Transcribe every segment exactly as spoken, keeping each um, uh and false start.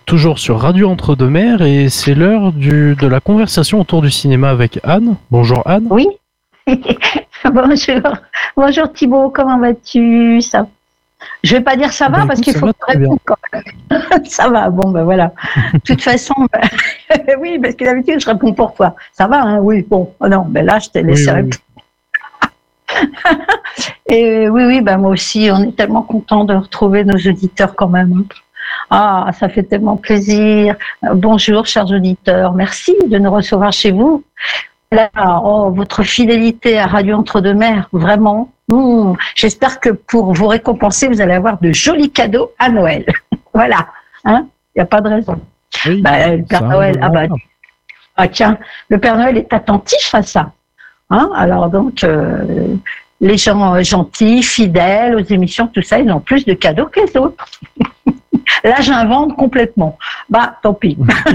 toujours sur Radio Entre-deux-Mers et c'est l'heure du, de la conversation autour du cinéma avec Anne. Bonjour Anne. Oui. Bonjour. Bonjour Thibaut, comment vas-tu? Ça... Je vais pas dire ça va, bah, parce écoute, qu'il faut que tu répondes quand même. Ça va, bon ben voilà. De toute façon, ben... oui, parce que d'habitude je réponds pour toi. Ça va, hein? Oui, bon. Oh non, ben là je t'ai laissé oui, répondre. Oui. Et oui, oui, ben moi aussi, on est tellement content de retrouver nos auditeurs quand même. Ah, ça fait tellement plaisir. Bonjour, chers auditeurs. Merci de nous recevoir chez vous. Là, oh, votre fidélité à Radio Entre-deux-Mers, vraiment. Mmh. J'espère que pour vous récompenser, vous allez avoir de jolis cadeaux à Noël. Voilà. Hein? Il n'y a pas de raison. Oui, bah, le Père Noël, ah, bah, ah tiens, le Père Noël est attentif à ça. Hein? Alors donc, euh, les gens gentils, fidèles aux émissions, tout ça, ils ont plus de cadeaux que les autres. Là, j'invente complètement. Bah, tant pis.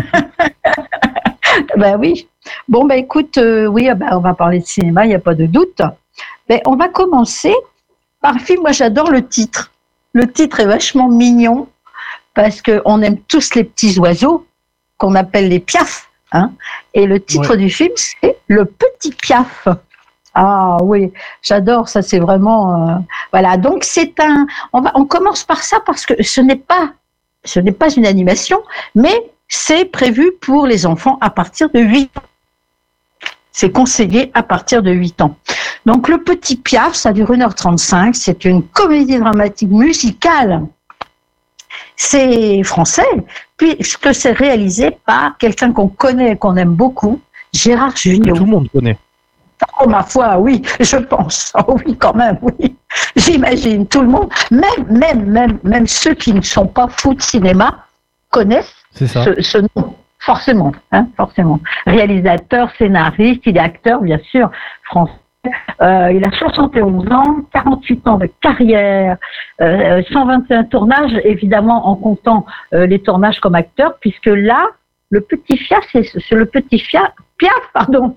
Ben oui. Bon, ben écoute, euh, oui, ben, on va parler de cinéma, il n'y a pas de doute. Ben, on va commencer par un film. Moi, j'adore le titre. Le titre est vachement mignon parce qu'on aime tous les petits oiseaux qu'on appelle les piafs. Hein, et le titre ouais. du film, c'est Le Petit Piaf. Ah oui, j'adore, ça c'est vraiment... Euh, voilà, donc c'est un... On, va, on commence par ça parce que ce n'est pas, ce n'est pas une animation, mais c'est prévu pour les enfants à partir de huit ans. C'est conseillé à partir de huit ans. Donc Le Petit Piaf, ça dure une heure trente-cinq, c'est une comédie dramatique musicale. C'est français, puisque c'est réalisé par quelqu'un qu'on connaît, qu'on aime beaucoup, Gérard Jugnot. Tout le monde connaît. Oh, ma foi, oui, je pense. Oh, oui, quand même, oui. J'imagine, tout le monde, même, même, même, même ceux qui ne sont pas fous de cinéma, connaissent ce, ce nom. Forcément, hein, forcément. Réalisateur, scénariste, il est acteur, bien sûr, français. Euh, il a soixante et onze ans, quarante-huit ans de carrière, euh, cent vingt et un tournages, évidemment en comptant euh, les tournages comme acteur, puisque là, le petit Piaf, c'est, c'est le petit Piaf, Piaf, pardon.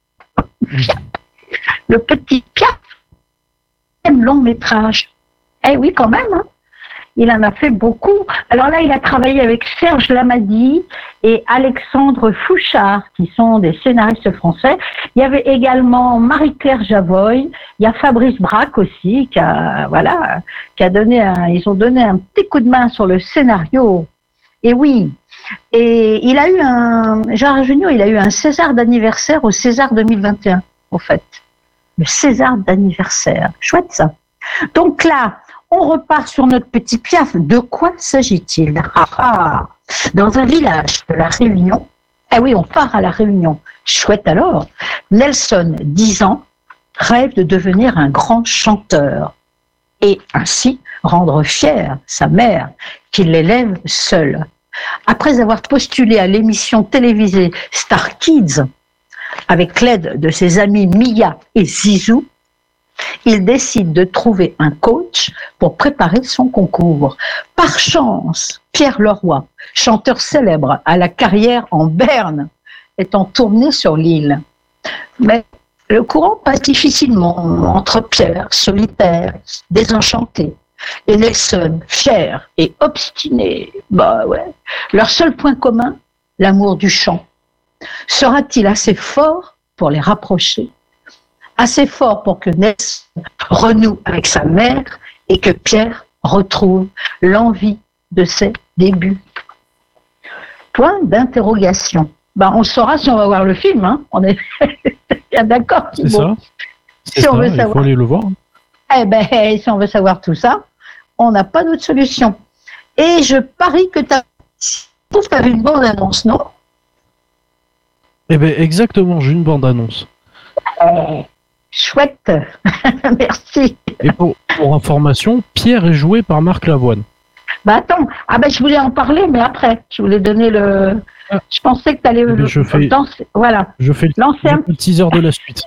Le Petit Piaf, long métrage. Eh oui, quand même, hein. Il en a fait beaucoup. Alors là, il a travaillé avec Serge Lamadi et Alexandre Fouchard, qui sont des scénaristes français. Il y avait également Marie-Claire Javoy. Il y a Fabrice Braque aussi, qui a, voilà, qui a donné un, ils ont donné un petit coup de main sur le scénario. Et oui. Et il a eu un, Gérard Jugnot, il a eu un César d'anniversaire au César deux mille vingt et un, au fait. Le César d'anniversaire. Chouette, ça. Donc là, on repart sur notre petit Piaf. De quoi s'agit-il? ah, ah. Dans un village de la Réunion, ah oui, on part à la Réunion. Chouette alors. Nelson, dix ans, rêve de devenir un grand chanteur et ainsi rendre fière sa mère qui l'élève seule. Après avoir postulé à l'émission télévisée Star Kids avec l'aide de ses amis Mia et Zizou, il décide de trouver un coach pour préparer son concours. Par chance, Pierre Leroy, chanteur célèbre à la carrière en berne, est en tournée sur l'île. Mais le courant passe difficilement entre Pierre, solitaire, désenchanté, et Nelson, fier et obstiné. Bah ouais. Leur seul point commun, l'amour du chant. Sera-t-il assez fort pour les rapprocher? Assez fort pour que Nelson renoue avec sa mère et que Pierre retrouve l'envie de ses débuts. Point d'interrogation. Ben, on saura si on va voir le film. Hein. On est bien d'accord. C'est ça. C'est si ça, on veut il savoir. Faut aller le voir. Eh ben, si on veut savoir tout ça, on n'a pas d'autre solution. Et je parie que tu as... Je trouve que tu avais une bande-annonce, non? Eh bien, exactement, j'ai une bande-annonce. Euh... Chouette, merci. Et pour, pour information, Pierre est joué par Marc Lavoine. Bah attends, ah ben je voulais en parler, mais après, je voulais donner le. Ah. Je pensais que tu allais eh ben je fais, le danser. Voilà. Je fais le, lancer un... le teaser de la suite.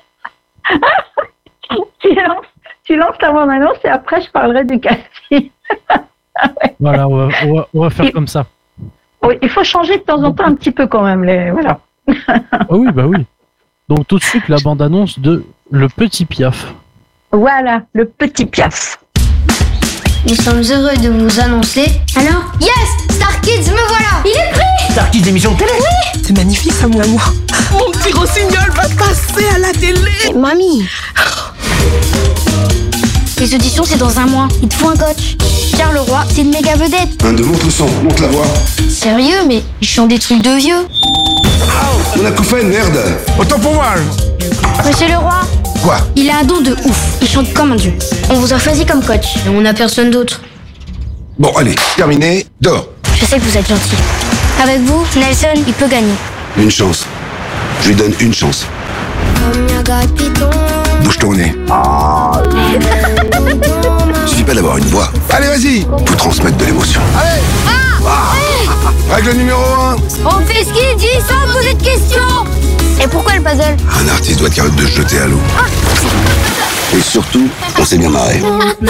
tu, lances, tu lances la bande-annonce et après je parlerai du casting. Ouais. Voilà, on va, on va, on va faire il... comme ça. Oui, il faut changer de temps en temps un petit peu quand même les. Voilà. Ah oui, bah oui. Donc tout de suite la bande-annonce de Le Petit Piaf. Voilà, Le Petit Piaf. nous sommes heureux de vous annoncer... Alors? Yes! Star Kids, me voilà! Il est pris! Star Kids, émission de télé? Oui! C'est magnifique ça, mon amour. Mon petit rossignol va passer à la télé. Mamie! Les auditions, c'est dans un mois. Il te faut un coach. Pierre Leroy, c'est une méga vedette. Un de monte le son, monte la voix. Sérieux, mais ils chantent des trucs de vieux. On a acouphène, merde. Autant pour moi. Monsieur Leroy, Quoi? il a un don de ouf. Il chante comme un dieu. On vous a choisi comme coach. Et on n'a personne d'autre. Bon, allez, terminé, dors. Je sais que vous êtes gentil. Avec vous, Nelson, il peut gagner. Une chance. Je lui donne une chance. Bouge ton nez. Suffit pas d'avoir une voix. Allez, vas-y. Faut transmettre de l'émotion. Allez. Ah. Règle numéro un. On fait ce qu'il dit sans poser de questions. Et pourquoi le puzzle? Un artiste doit être capable de se jeter à l'eau. Et surtout, on s'est bien marré.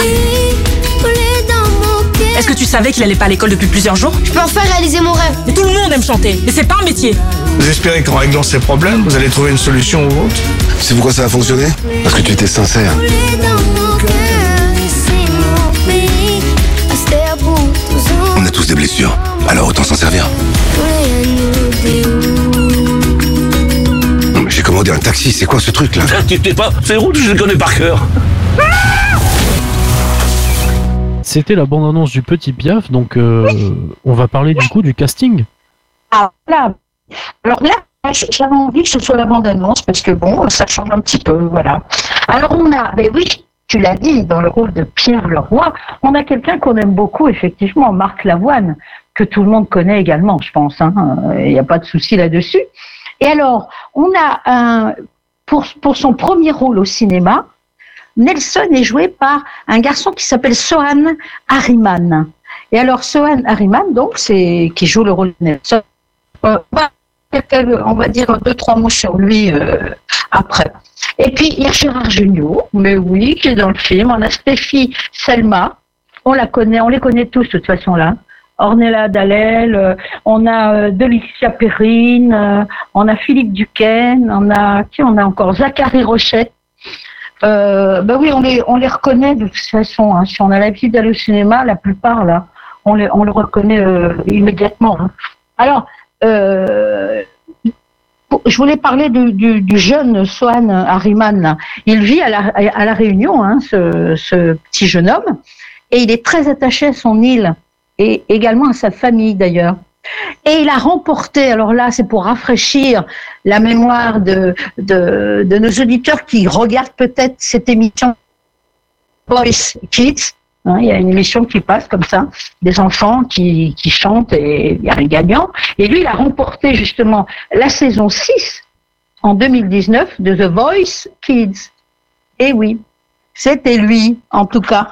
Est-ce que tu savais qu'il allait pas à l'école depuis plusieurs jours? Je peux enfin réaliser mon rêve. Mais tout le monde aime chanter, mais c'est pas un métier. Vous espérez qu'en réglant ces problèmes, vous allez trouver une solution ou autre? C'est pourquoi ça a fonctionné? Parce que tu étais sincère. On a tous des blessures, alors autant s'en servir. Non mais j'ai commandé un taxi, c'est quoi ce truc là? T'inquiète pas, ces routes je les connais par cœur. C'était la bande-annonce du Petit Piaf, donc euh, on va parler du coup du casting. Ah, là. Alors là, j'avais envie que ce soit la bande-annonce parce que bon, ça change un petit peu, voilà. Alors on a, mais oui, tu l'as dit, dans le rôle de Pierre Leroy, on a quelqu'un qu'on aime beaucoup, effectivement, Marc Lavoine, que tout le monde connaît également, je pense. Hein, il n'y a pas de souci là-dessus. Et alors, on a un, pour, pour son premier rôle au cinéma, Nelson est joué par un garçon qui s'appelle Sohan Harriman. Et alors, Sohan Harriman, donc, c'est qui joue le rôle de Nelson. Euh, on va dire deux, trois mots sur lui euh, après. Et puis, il y a Gérard Jugnot, mais oui, qui est dans le film. On a Stéphie Selma. On la connaît, on les connaît tous, de toute façon, là. Ornella Dalel, euh, on a euh, Delicia Perrine, euh, on a Philippe Duquesne, on a, qui on a encore Zachary Rochette. Euh, ben oui, on les, on les reconnaît de toute façon. Hein. Si on a l'habitude d'aller au cinéma, la plupart là, on les, on le reconnaît euh, immédiatement. Hein. Alors, euh, je voulais parler du, du, du jeune Sohan Harriman. Là. Il vit à la, à la Réunion, hein, ce, ce petit jeune homme, et il est très attaché à son île et également à sa famille d'ailleurs. Et il a remporté, alors là c'est pour rafraîchir la mémoire de, de, de nos auditeurs qui regardent peut-être cette émission Voice Kids, hein, il y a une émission qui passe comme ça, des enfants qui, qui chantent et il y a un gagnant. Et lui il a remporté justement la saison six en deux mille dix-neuf de The Voice Kids. Et oui, c'était lui en tout cas.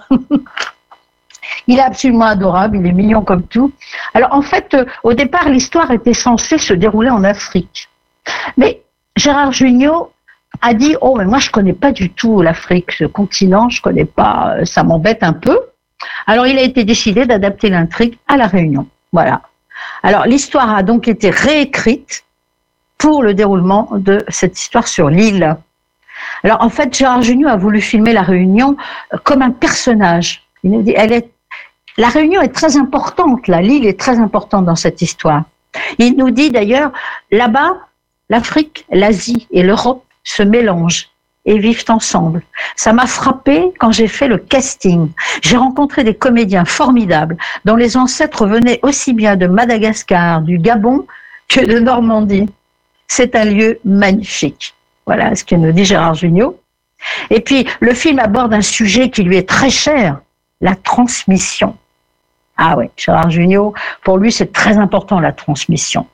Il est absolument adorable, il est mignon comme tout. Alors en fait, euh, au départ, l'histoire était censée se dérouler en Afrique. Mais Gérard Jugnot a dit « Oh, mais moi je connais pas du tout l'Afrique, ce continent, je connais pas, ça m'embête un peu. » Alors il a été décidé d'adapter l'intrigue à La Réunion. Voilà. Alors l'histoire a donc été réécrite pour le déroulement de cette histoire sur l'île. Alors en fait, Gérard Jugnot a voulu filmer La Réunion comme un personnage. Il nous dit, elle est, la Réunion est très importante, là, l'île est très importante dans cette histoire. Il nous dit d'ailleurs, là-bas, l'Afrique, l'Asie et l'Europe se mélangent et vivent ensemble. Ça m'a frappé quand j'ai fait le casting. J'ai rencontré des comédiens formidables dont les ancêtres venaient aussi bien de Madagascar, du Gabon que de Normandie. C'est un lieu magnifique. Voilà ce que nous dit Gérard Jugnot. Et puis, le film aborde un sujet qui lui est très cher, la transmission. Ah oui, Gérard Jugnot, pour lui, c'est très important, la transmission.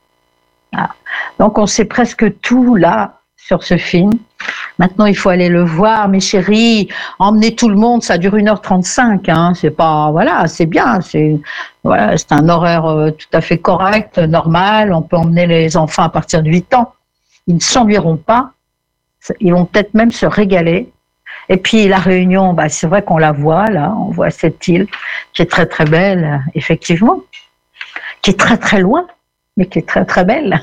Ah. Donc, on sait presque tout, là, sur ce film. Maintenant, il faut aller le voir, mes chéris. Emmenez tout le monde, ça dure une heure trente-cinq. Hein. C'est pas, voilà, c'est bien. C'est, voilà, c'est un horaire euh, tout à fait correct, normal. On peut emmener les enfants à partir de huit ans. Ils ne s'ennuieront pas. Ils vont peut-être même se régaler. Et puis la Réunion, bah, c'est vrai qu'on la voit là, on voit cette île qui est très très belle, effectivement, qui est très très loin, mais qui est très très belle.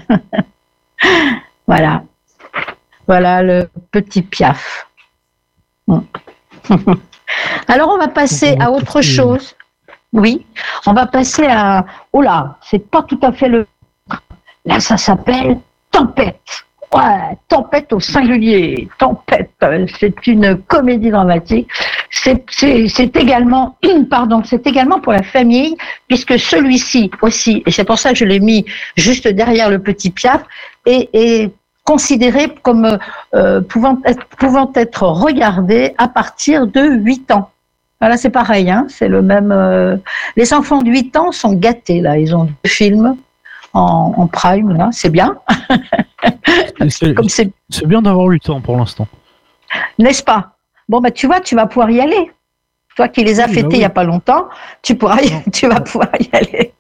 Voilà, voilà le Petit Piaf. Alors, on va passer à autre chose. Oui, on va passer à... Oh là, c'est pas tout à fait le... Là, ça s'appelle Tempête. Ouais, Tempête au singulier. Tempête, c'est une comédie dramatique. C'est, c'est, c'est également, pardon, c'est également pour la famille, puisque celui-ci aussi, et c'est pour ça que je l'ai mis juste derrière le petit Piaf, est, est considéré comme euh, pouvant être, pouvant être regardé à partir de huit ans. Voilà, c'est pareil, hein, c'est le même. Euh, les enfants de huit ans sont gâtés là, ils ont deux films en, en prime là, c'est bien. c'est, Comme c'est... c'est bien d'avoir huit ans pour l'instant. N'est-ce pas? Bon bah tu vois, tu vas pouvoir y aller. Toi qui les as oui, fêtés bah oui. il y a pas longtemps, tu pourras, y... tu vas pouvoir y aller.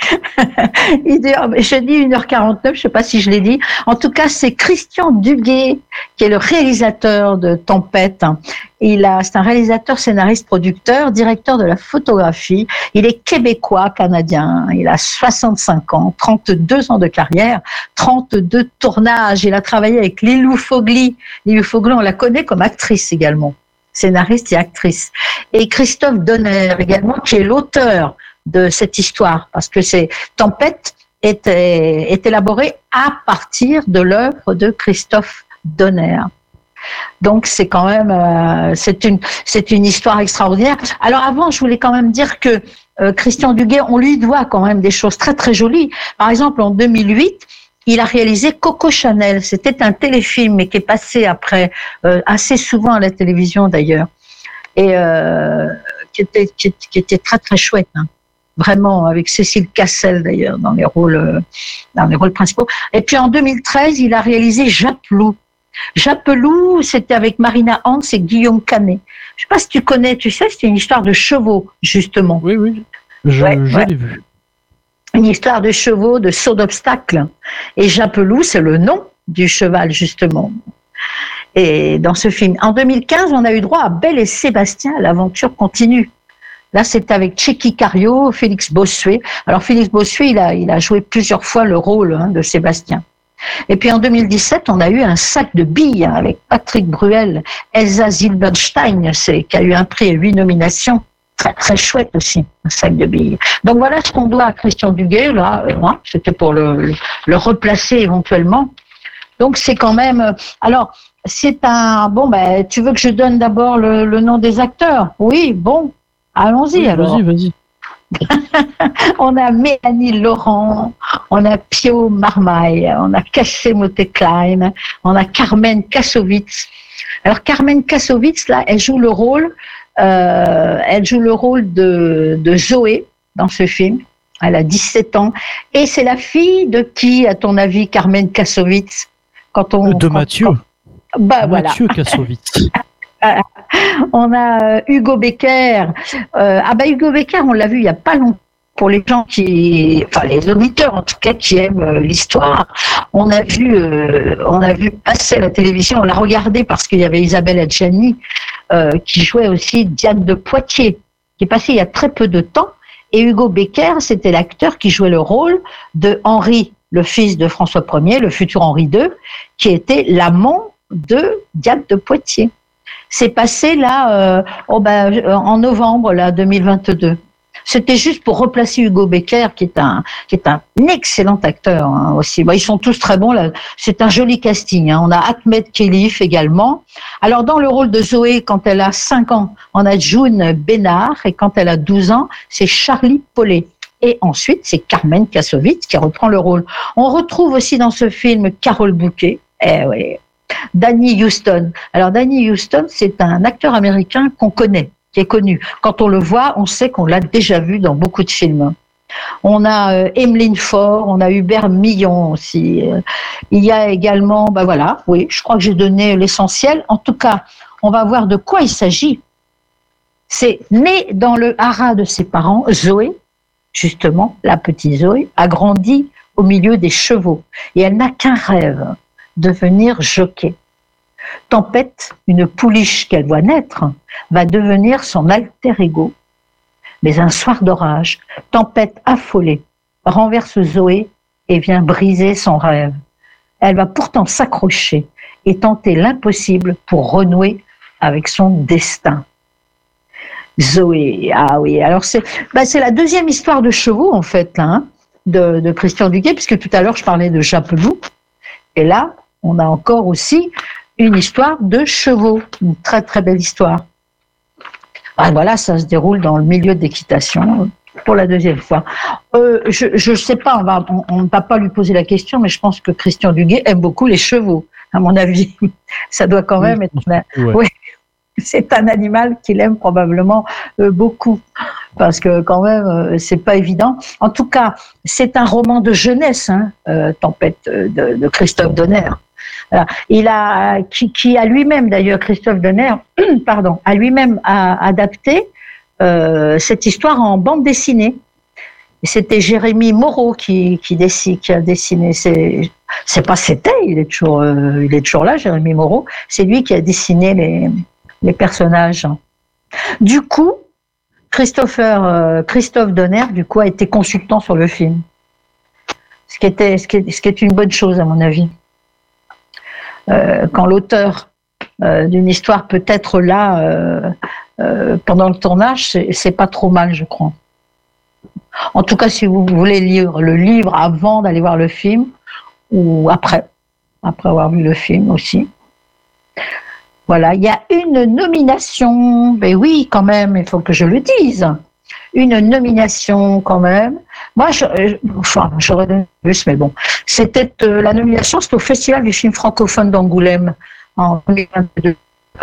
Je dis une heure quarante-neuf, je ne sais pas si je l'ai dit. En tout cas, c'est Christian Duguay qui est le réalisateur de Tempête. Il a, c'est un réalisateur, scénariste, producteur, directeur de la photographie. Il est québécois, canadien. Il a soixante-cinq ans, trente-deux ans de carrière, trente-deux tournages. Il a travaillé avec Lilou Fogli. Lilou Fogli, on la connaît comme actrice également, scénariste et actrice. Et Christophe Donner également, qui est l'auteur de cette histoire, parce que c'est Tempête est, est élaborée à partir de l'œuvre de Christophe Donner. Donc c'est quand même euh, c'est une c'est une histoire extraordinaire. Alors avant, je voulais quand même dire que euh, Christian Duguay, on lui doit quand même des choses très très jolies. Par exemple, en deux mille huit, il a réalisé Coco Chanel. C'était un téléfilm, mais qui est passé après euh, assez souvent à la télévision d'ailleurs, et euh, qui était qui, qui était très très chouette. Hein. Vraiment, avec Cécile Cassel d'ailleurs dans les rôles dans les rôles principaux. Et puis en deux mille treize, il a réalisé Japelou. Japelou, c'était avec Marina Hans et Guillaume Canet. Je sais pas si tu connais, tu sais, c'est une histoire de chevaux justement. Oui, oui, je, ouais, je ouais. l'ai vu. Une histoire de chevaux, de saut d'obstacles. Et Japelou, c'est le nom du cheval justement. Et dans ce film, en deux mille quinze, on a eu droit à Belle et Sébastien, l'aventure continue. Là, c'est avec Tchéky Cario, Félix Bossuet. Alors, Félix Bossuet, il a, il a joué plusieurs fois le rôle hein, de Sébastien. Et puis, en deux mille dix-sept, on a eu un sac de billes hein, avec Patrick Bruel, Elsa Zilberstein, c'est, qui a eu un prix et huit nominations. Très, très chouette aussi, un sac de billes. Donc, voilà ce qu'on doit à Christian Duguay, là. Euh, hein, c'était pour le, le, le replacer éventuellement. Donc, c'est quand même... Alors, c'est un... Bon, ben, tu veux que je donne d'abord le, le nom des acteurs? Oui, bon. Allons-y oui, alors. Vas-y, vas-y. On a Mélanie Laurent, on a Pio Marmaille, on a Cassé Motet-Klein, on a Carmen Kassovitz. Alors Carmen Kassovitz, là, elle joue le rôle, euh, elle joue le rôle de, de Zoé dans ce film. Elle a dix-sept ans et c'est la fille de qui, à ton avis, Carmen Kassovitz? Quand on de quand, Mathieu. Quand, bah, Mathieu voilà. Kassovitz. On a Hugo Becker. Euh, ah bah Hugo Becker, on l'a vu il y a pas longtemps. Pour les gens qui, enfin les auditeurs en tout cas qui aiment euh, l'histoire, on a vu, euh, on a vu passer à la télévision. On l'a regardé parce qu'il y avait Isabelle Adjani euh, qui jouait aussi Diane de Poitiers, qui est passée il y a très peu de temps. Et Hugo Becker, c'était l'acteur qui jouait le rôle de Henri, le fils de François Ier, le futur Henri deux, qui était l'amant de Diane de Poitiers. C'est passé là euh, oh ben, en novembre là, deux mille vingt-deux. C'était juste pour replacer Hugo Becker, qui est un, qui est un excellent acteur hein, aussi. Bon, ils sont tous très bons. Là. C'est un joli casting. Hein. On a Ahmed Khelif également. Alors, dans le rôle de Zoé, quand elle a cinq ans, on a June Bénard. Et quand elle a douze ans, c'est Charlie Paulet. Et ensuite, c'est Carmen Kassovitz qui reprend le rôle. On retrouve aussi dans ce film Carole Bouquet. Eh oui. Danny Huston. Alors Danny Huston, c'est un acteur américain qu'on connaît, qui est connu. Quand on le voit, on sait qu'on l'a déjà vu dans beaucoup de films. On a euh, Emeline Faure, on a Hubert Millon aussi. Il y a également, ben voilà, oui, je crois que j'ai donné l'essentiel. En tout cas, on va voir de quoi il s'agit. C'est né dans le haras de ses parents, Zoé, justement, la petite Zoé, a grandi au milieu des chevaux. Et elle n'a qu'un rêve, devenir jockey. Tempête, une pouliche qu'elle voit naître, va devenir son alter ego. Mais un soir d'orage, Tempête affolée renverse Zoé et vient briser son rêve. Elle va pourtant s'accrocher et tenter l'impossible pour renouer avec son destin. Zoé, ah oui. Alors c'est, bah c'est la deuxième histoire de chevaux en fait, là, hein, de, de Christian Duguay, puisque tout à l'heure je parlais de Chapeloud, et là on a encore aussi une histoire de chevaux, une très très belle histoire. Ah, voilà, ça se déroule dans le milieu d'équitation pour la deuxième fois. Euh, je ne sais pas, on va, on, on ne va pas lui poser la question, mais je pense que Christian Duguay aime beaucoup les chevaux, à mon avis. Ça doit quand même être... Ouais. Ouais, c'est un animal qu'il aime probablement euh, beaucoup, parce que quand même, euh, c'est pas évident. En tout cas, c'est un roman de jeunesse, hein, euh, Tempête de, de Christophe Donner. Voilà. Il a, qui, qui a lui-même d'ailleurs, Christophe Donner, pardon, a lui-même a adapté euh, cette histoire en bande dessinée. Et c'était Jérémy Moreau qui, qui, dessine, qui a dessiné. C'est, c'est pas c'était, il est toujours, euh, il est toujours là, Jérémy Moreau. C'est lui qui a dessiné les, les personnages. Du coup, Christopher, euh, Christophe Donner, du coup, a été consultant sur le film, ce qui était, ce qui est, ce qui est une bonne chose à mon avis. Euh, quand l'auteur euh, d'une histoire peut être là euh, euh, pendant le tournage, c'est, c'est pas trop mal, je crois. En tout cas, si vous voulez lire le livre avant d'aller voir le film, ou après, après avoir vu le film aussi. Voilà, il y a une nomination, mais oui, quand même, il faut que je le dise. Une nomination quand même. Moi, je, enfin, j'aurais donné plus, mais bon. C'était euh, la nomination, c'était au Festival du film francophone d'Angoulême en deux mille vingt-deux.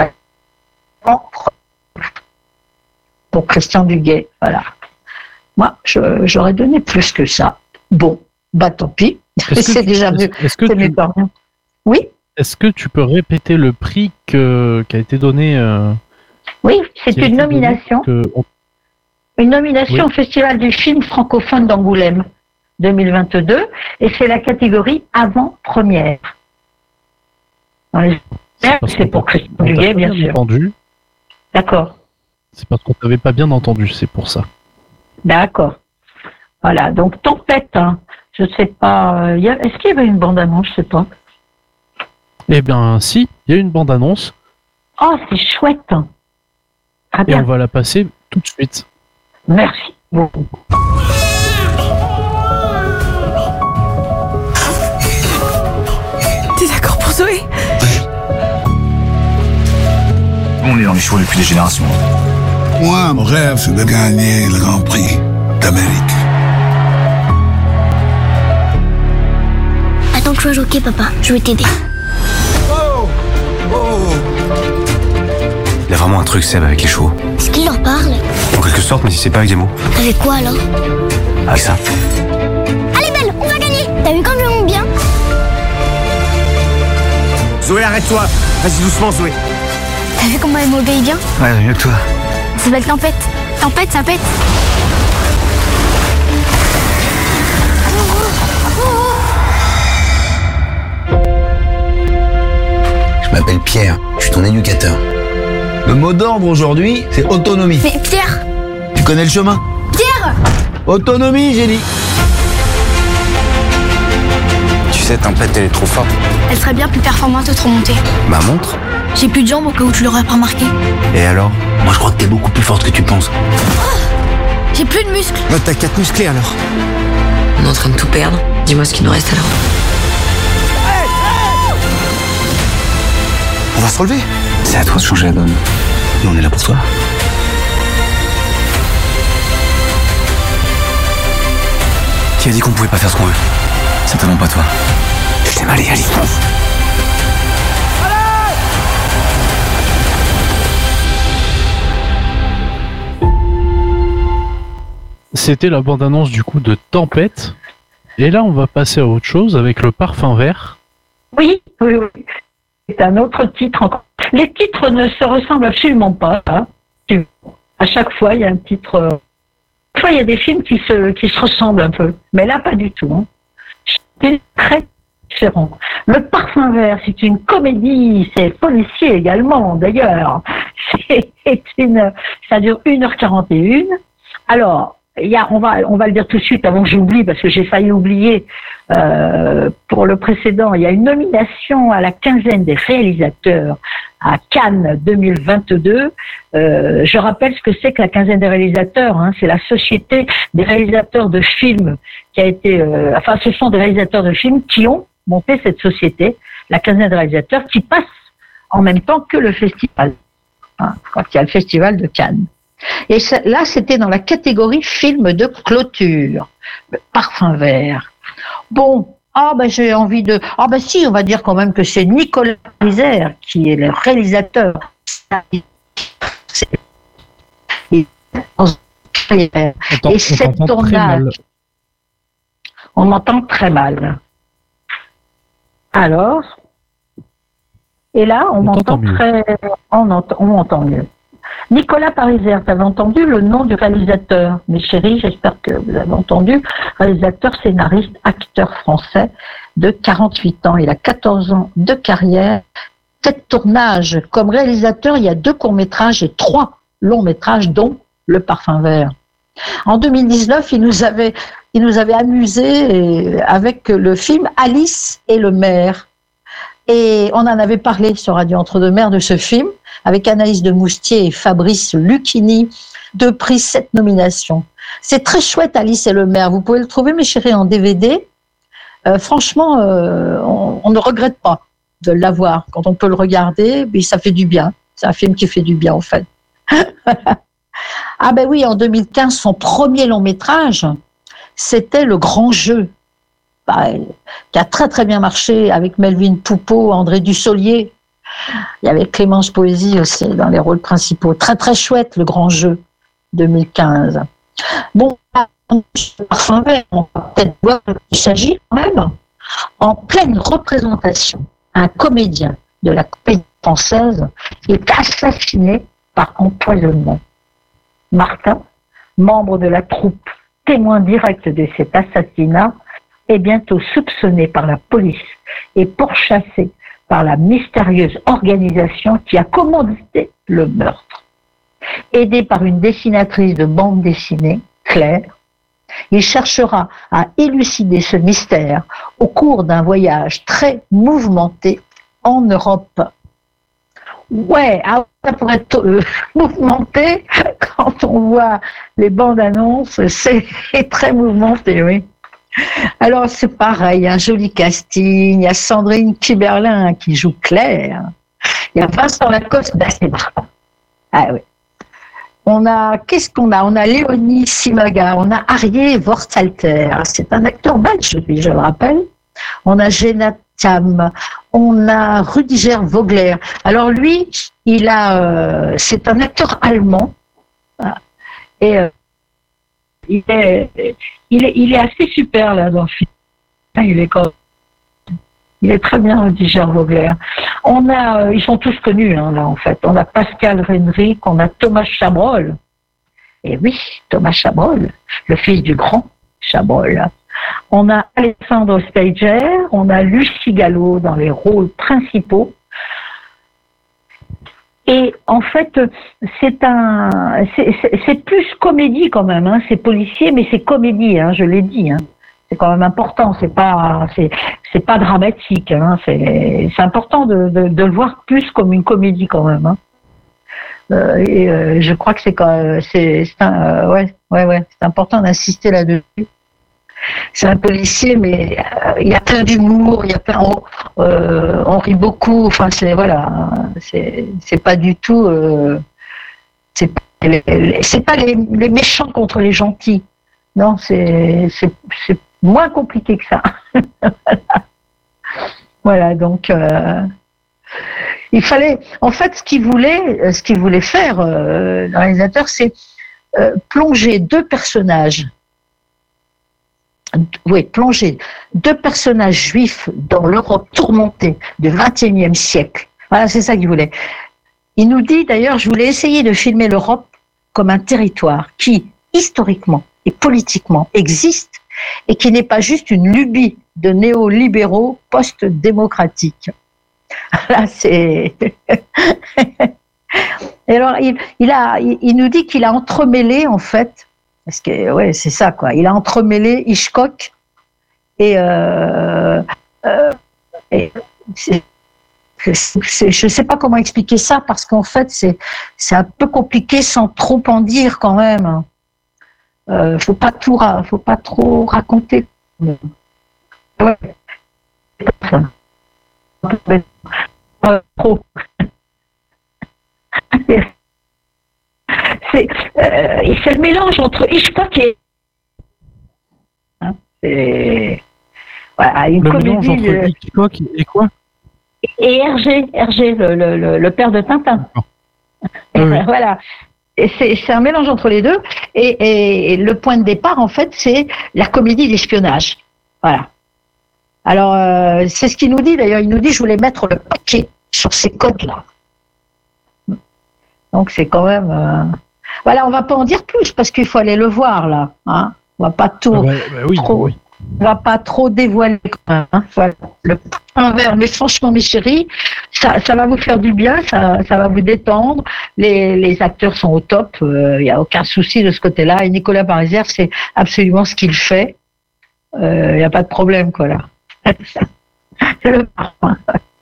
Pour Christian Duguay, voilà. Moi, je, j'aurais donné plus que ça. Bon, bah tant pis. C'est tu, déjà vu. Est-ce que tu, oui. Est-ce que tu peux répéter le prix que, qui a été donné euh, Oui, c'est une nomination. Que on... Une nomination oui. au Festival du film francophone d'Angoulême deux mille vingt-deux, et c'est la catégorie avant-première. Dans les... C'est, c'est pour Christian Duguay, bien, bien sûr. Entendu. D'accord. C'est parce qu'on t'avait pas bien entendu, c'est pour ça. D'accord. Voilà, donc Tempête, hein, je sais pas, euh, y a, est-ce qu'il y avait une bande-annonce, je sais pas. Eh bien, si, il y a une bande-annonce. Oh, c'est chouette. Très bien. Et on va la passer tout de suite. Merci beaucoup. T'es d'accord pour Zoé ? On est dans les chevaux depuis des générations. Moi, mon rêve, c'est de gagner le Grand Prix d'Amérique. Attends que je sois jockey, papa. Je vais t'aider. Oh Oh Il a vraiment un truc, Seb, avec les chevaux. Est-ce qu'il leur parle ? En quelque sorte, mais si c'est pas avec des mots. Avec quoi, alors ? Avec ça. Allez, Belle, on va gagner ! T'as vu comme je monte bien ? Zoé, arrête-toi. Vas-y doucement, Zoé. T'as vu comment elle m'obéit bien ? Ouais, mieux que toi. Ça s'appelle Tempête. Tempête, ça pète. Je m'appelle Pierre, je suis ton éducateur. Le mot d'ordre aujourd'hui, c'est autonomie. Mais Pierre ! Tu connais le chemin ? Pierre ! Autonomie, j'ai dit. Tu sais, Tempête, elle est trop forte. Elle serait bien plus performante trop montée. Ma montre ? J'ai plus de jambes au cas où tu l'aurais pas remarqué. Et alors ? Moi, je crois que t'es beaucoup plus forte que tu penses. Oh, j'ai plus de muscles. Bah, t'as quatre musclés alors. On est en train de tout perdre. Dis-moi ce qu'il nous reste alors. Hey, hey On va se relever. C'est à toi de changer la donne. Nous, on est là pour toi. Qui a dit qu'on pouvait pas faire ce qu'on veut ? Certainement pas toi. Je t'aime, allez, allez. C'était la bande-annonce du coup de Tempête. Et là, on va passer à autre chose avec le parfum vert. Oui, oui, oui. C'est un autre titre encore. Les titres ne se ressemblent absolument pas. Hein. À chaque fois, il y a un titre. Chaque fois, il y a des films qui se, qui se ressemblent un peu. Mais là, pas du tout. Hein. C'est très différent. Le parfum vert, c'est une comédie, c'est policier également, d'ailleurs. C'est une, ça dure une heure quarante et une. Alors, il y a, on va, on va le dire tout de suite avant que j'oublie, parce que j'ai failli oublier euh, pour le précédent. Il y a une nomination à la quinzaine des réalisateurs à Cannes deux mille vingt-deux. Euh, je rappelle ce que c'est que la quinzaine des réalisateurs. Hein, c'est la société des réalisateurs de films qui a été. Euh, enfin, ce sont des réalisateurs de films qui ont monté cette société, la quinzaine des réalisateurs, qui passe en même temps que le festival. Hein, quand il y a le festival de Cannes. Et là, c'était dans la catégorie film de clôture, le Parfum vert. Bon, ah ben j'ai envie de... Ah ben si, on va dire quand même que c'est Nicolas Pariser qui est le réalisateur. Et, Attends, et cet tournage... On m'entend très mal. Alors... Et là, on, on m'entend très... On, entend... on m'entend mieux. Nicolas Pariser, vous avez entendu le nom du réalisateur. Mes chéris, j'espère que vous avez entendu. Réalisateur, scénariste, acteur français de quarante-huit ans. Il a quatorze ans de carrière. Sept tournages. Comme réalisateur, il y a deux courts-métrages et trois longs-métrages, dont Le Parfum vert. En deux mille dix-neuf, il nous avait, il nous avait amusés avec le film Alice et le maire. Et on en avait parlé sur Radio Entre-deux-Mers de ce film, avec Anaïs de Moustier et Fabrice Lucchini, deux prix, sept nominations. C'est très chouette, Alice et le maire. Vous pouvez le trouver, mes chéris, en D V D. Euh, franchement, euh, on, on ne regrette pas de l'avoir. Quand on peut le regarder, puis ça fait du bien. C'est un film qui fait du bien, en fait. Ah ben oui, en deux mille quinze, son premier long métrage, c'était Le Grand Jeu, bah, qui a très très bien marché avec Melvin Poupeau, André Dussolier. Il y avait Clémence Poésy aussi dans les rôles principaux. Très très chouette, Le Grand Jeu, deux mille quinze. Bon, Parfum vert, on va peut-être voir qu'il s'agit quand même, en pleine représentation, un comédien de la comédie française est assassiné par empoisonnement. Martin, membre de la troupe, témoin direct de cet assassinat, est bientôt soupçonné par la police et pourchassé par la mystérieuse organisation qui a commandité le meurtre. Aidé par une dessinatrice de bande dessinée, Claire, il cherchera à élucider ce mystère au cours d'un voyage très mouvementé en Europe. Ouais, ça pourrait être euh, mouvementé quand on voit les bandes annonces, c'est très mouvementé, oui. Alors c'est pareil, un joli casting, il y a Sandrine Kiberlin qui joue Claire, il y a Vincent Lacoste, ben c'est vrai. Ah oui. On a, qu'est-ce qu'on a? On a Léonie Simaga, on a Arié Vorsalter, c'est un acteur belge, lui, je le rappelle. On a Jenna Tam, on a Rudiger Vogler. Alors lui, il a, euh, c'est un acteur allemand, et euh, il est, il est, il est assez super là dans le film. Il est quand il est très bien, Rudiger Vogler. On a, euh, ils sont tous connus hein, là en fait. On a Pascal Renric, on a Thomas Chabrol. Et oui, Thomas Chabrol, le fils du grand Chabrol. On a Alessandro Steiger, on a Lucie Gallo dans les rôles principaux. Et en fait, c'est un, c'est, c'est, c'est plus comédie quand même. Hein. C'est policier, mais c'est comédie. Hein, je l'ai dit. Hein. C'est quand même important. C'est pas, c'est, c'est pas dramatique. Hein. C'est, c'est important de, de, de le voir plus comme une comédie quand même. Hein. Euh, et euh, je crois que c'est quand, c'est, c'est un, euh, ouais, ouais, ouais, c'est important d'insister là-dessus. C'est un policier, mais euh, il y a plein d'humour, il y a plein, on, euh, on rit beaucoup. Enfin, c'est voilà, c'est c'est pas du tout, euh, c'est c'est pas les, les méchants contre les gentils. Non, c'est c'est c'est moins compliqué que ça. Voilà, donc euh, il fallait, en fait, ce qu'il voulait, ce qu'il voulait faire, euh, le réalisateur, c'est euh, plonger deux personnages. Oui, plonger deux personnages juifs dans l'Europe tourmentée du vingt et unième siècle. Voilà, c'est ça qu'il voulait. Il nous dit d'ailleurs, je voulais essayer de filmer l'Europe comme un territoire qui, historiquement et politiquement, existe et qui n'est pas juste une lubie de néolibéraux post-démocratiques. Là, c'est... Et alors, il, il, a, il, il nous dit qu'il a entremêlé, en fait, Parce que, ouais, c'est ça, quoi. Il a entremêlé Hitchcock et, euh, euh, et c'est, c'est, c'est, je ne sais pas comment expliquer ça, parce qu'en fait, c'est, c'est un peu compliqué sans trop en dire quand même. Euh, faut pas tout, faut pas trop raconter. Ouais. Trop. C'est, euh, c'est le mélange entre Hitchcock et hein, c'est voilà, une le comédie mélange entre de... Hitchcock et quoi? Et Hergé, Hergé le, le, le, le père de Tintin. Oui, oui. Voilà. Et c'est, c'est un mélange entre les deux. Et, et, et le point de départ, en fait, c'est la comédie d'espionnage. Voilà. Alors, euh, c'est ce qu'il nous dit, d'ailleurs. Il nous dit, je voulais mettre le paquet sur ces codes-là. Donc, c'est quand même... Euh... Voilà, on va pas en dire plus, parce qu'il faut aller le voir, là. Hein, on va pas tout... Ah bah, bah oui, trop, oui. On va pas trop dévoiler. Hein, voilà. Le pain vert, mais franchement, mes chéris, ça, ça va vous faire du bien, ça, ça va vous détendre. Les, les acteurs sont au top, il euh, n'y a aucun souci de ce côté-là. Et Nicolas Pariser, c'est absolument ce qu'il fait. Il euh, n'y a pas de problème, quoi, là. C'est le parfum.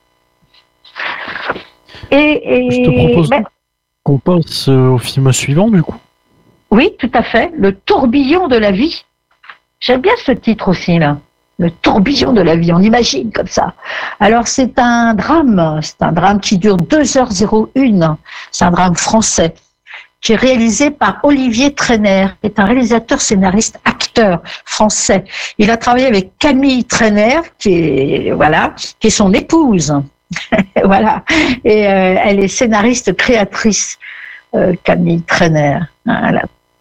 Et, et, Je te propose ben, qu'on passe au film suivant, du coup. Oui, tout à fait. Le tourbillon de la vie. J'aime bien ce titre aussi, là. Le tourbillon de la vie, on imagine comme ça. Alors, c'est un drame. C'est un drame qui dure deux heures zéro un. C'est un drame français qui est réalisé par Olivier Trainer, qui est un réalisateur, scénariste, acteur français. Il a travaillé avec Camille Trainer, qui est, voilà, qui est son épouse. Voilà. Et euh, elle est scénariste, créatrice, euh, Camille Trainer. Voilà.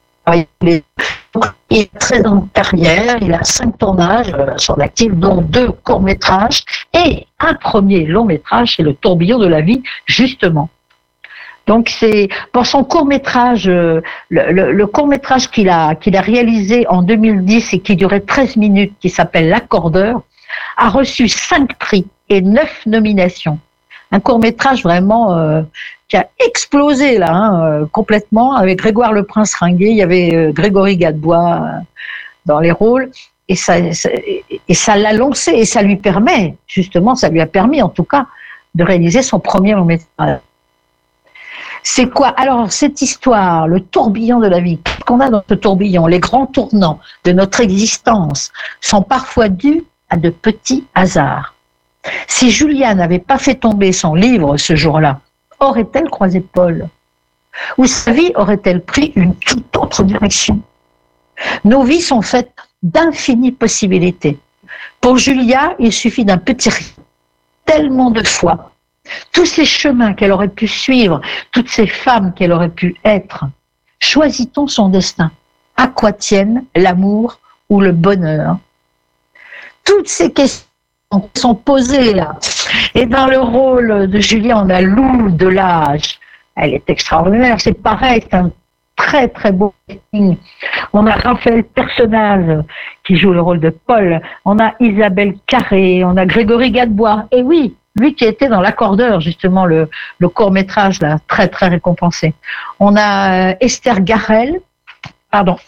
Il est très en carrière, il a cinq tournages euh, sur l'actif, dont deux courts-métrages et un premier long-métrage, c'est Le tourbillon de la vie, justement. Donc c'est pour son court-métrage, euh, le, le, le court-métrage qu'il a, qu'il a réalisé en deux mille dix et qui durait treize minutes, qui s'appelle L'accordeur, a reçu cinq prix et neuf nominations. Un court-métrage vraiment euh, qui a explosé là, hein, euh, complètement, avec Grégoire Le Prince Ringuet, il y avait euh, Grégory Gadebois euh, dans les rôles, et ça, ça, et ça l'a lancé, et ça lui permet, justement, ça lui a permis en tout cas, de réaliser son premier long-métrage. C'est quoi? Alors, cette histoire, le tourbillon de la vie, qu'est-ce qu'on a dans ce tourbillon? Les grands tournants de notre existence sont parfois dus à de petits hasards. Si Julia n'avait pas fait tomber son livre ce jour-là, aurait-elle croisé Paul? Ou sa vie aurait-elle pris une toute autre direction? Nos vies sont faites d'infinies possibilités. Pour Julia, il suffit d'un petit rien, tellement de fois. Tous ces chemins qu'elle aurait pu suivre, toutes ces femmes qu'elle aurait pu être. Choisit-on son destin? À quoi tiennent l'amour ou le bonheur? Toutes ces questions sont posées là. Et dans le rôle de Julia, on a Lou Delage. Elle est extraordinaire. C'est pareil, c'est un très très beau casting. On a Raphaël Personnage qui joue le rôle de Paul. On a Isabelle Carré. On a Grégory Gadebois. Et oui, lui qui était dans L'accordeur, justement, le, le court-métrage là, très très récompensé. On a Esther Garel. Pardon.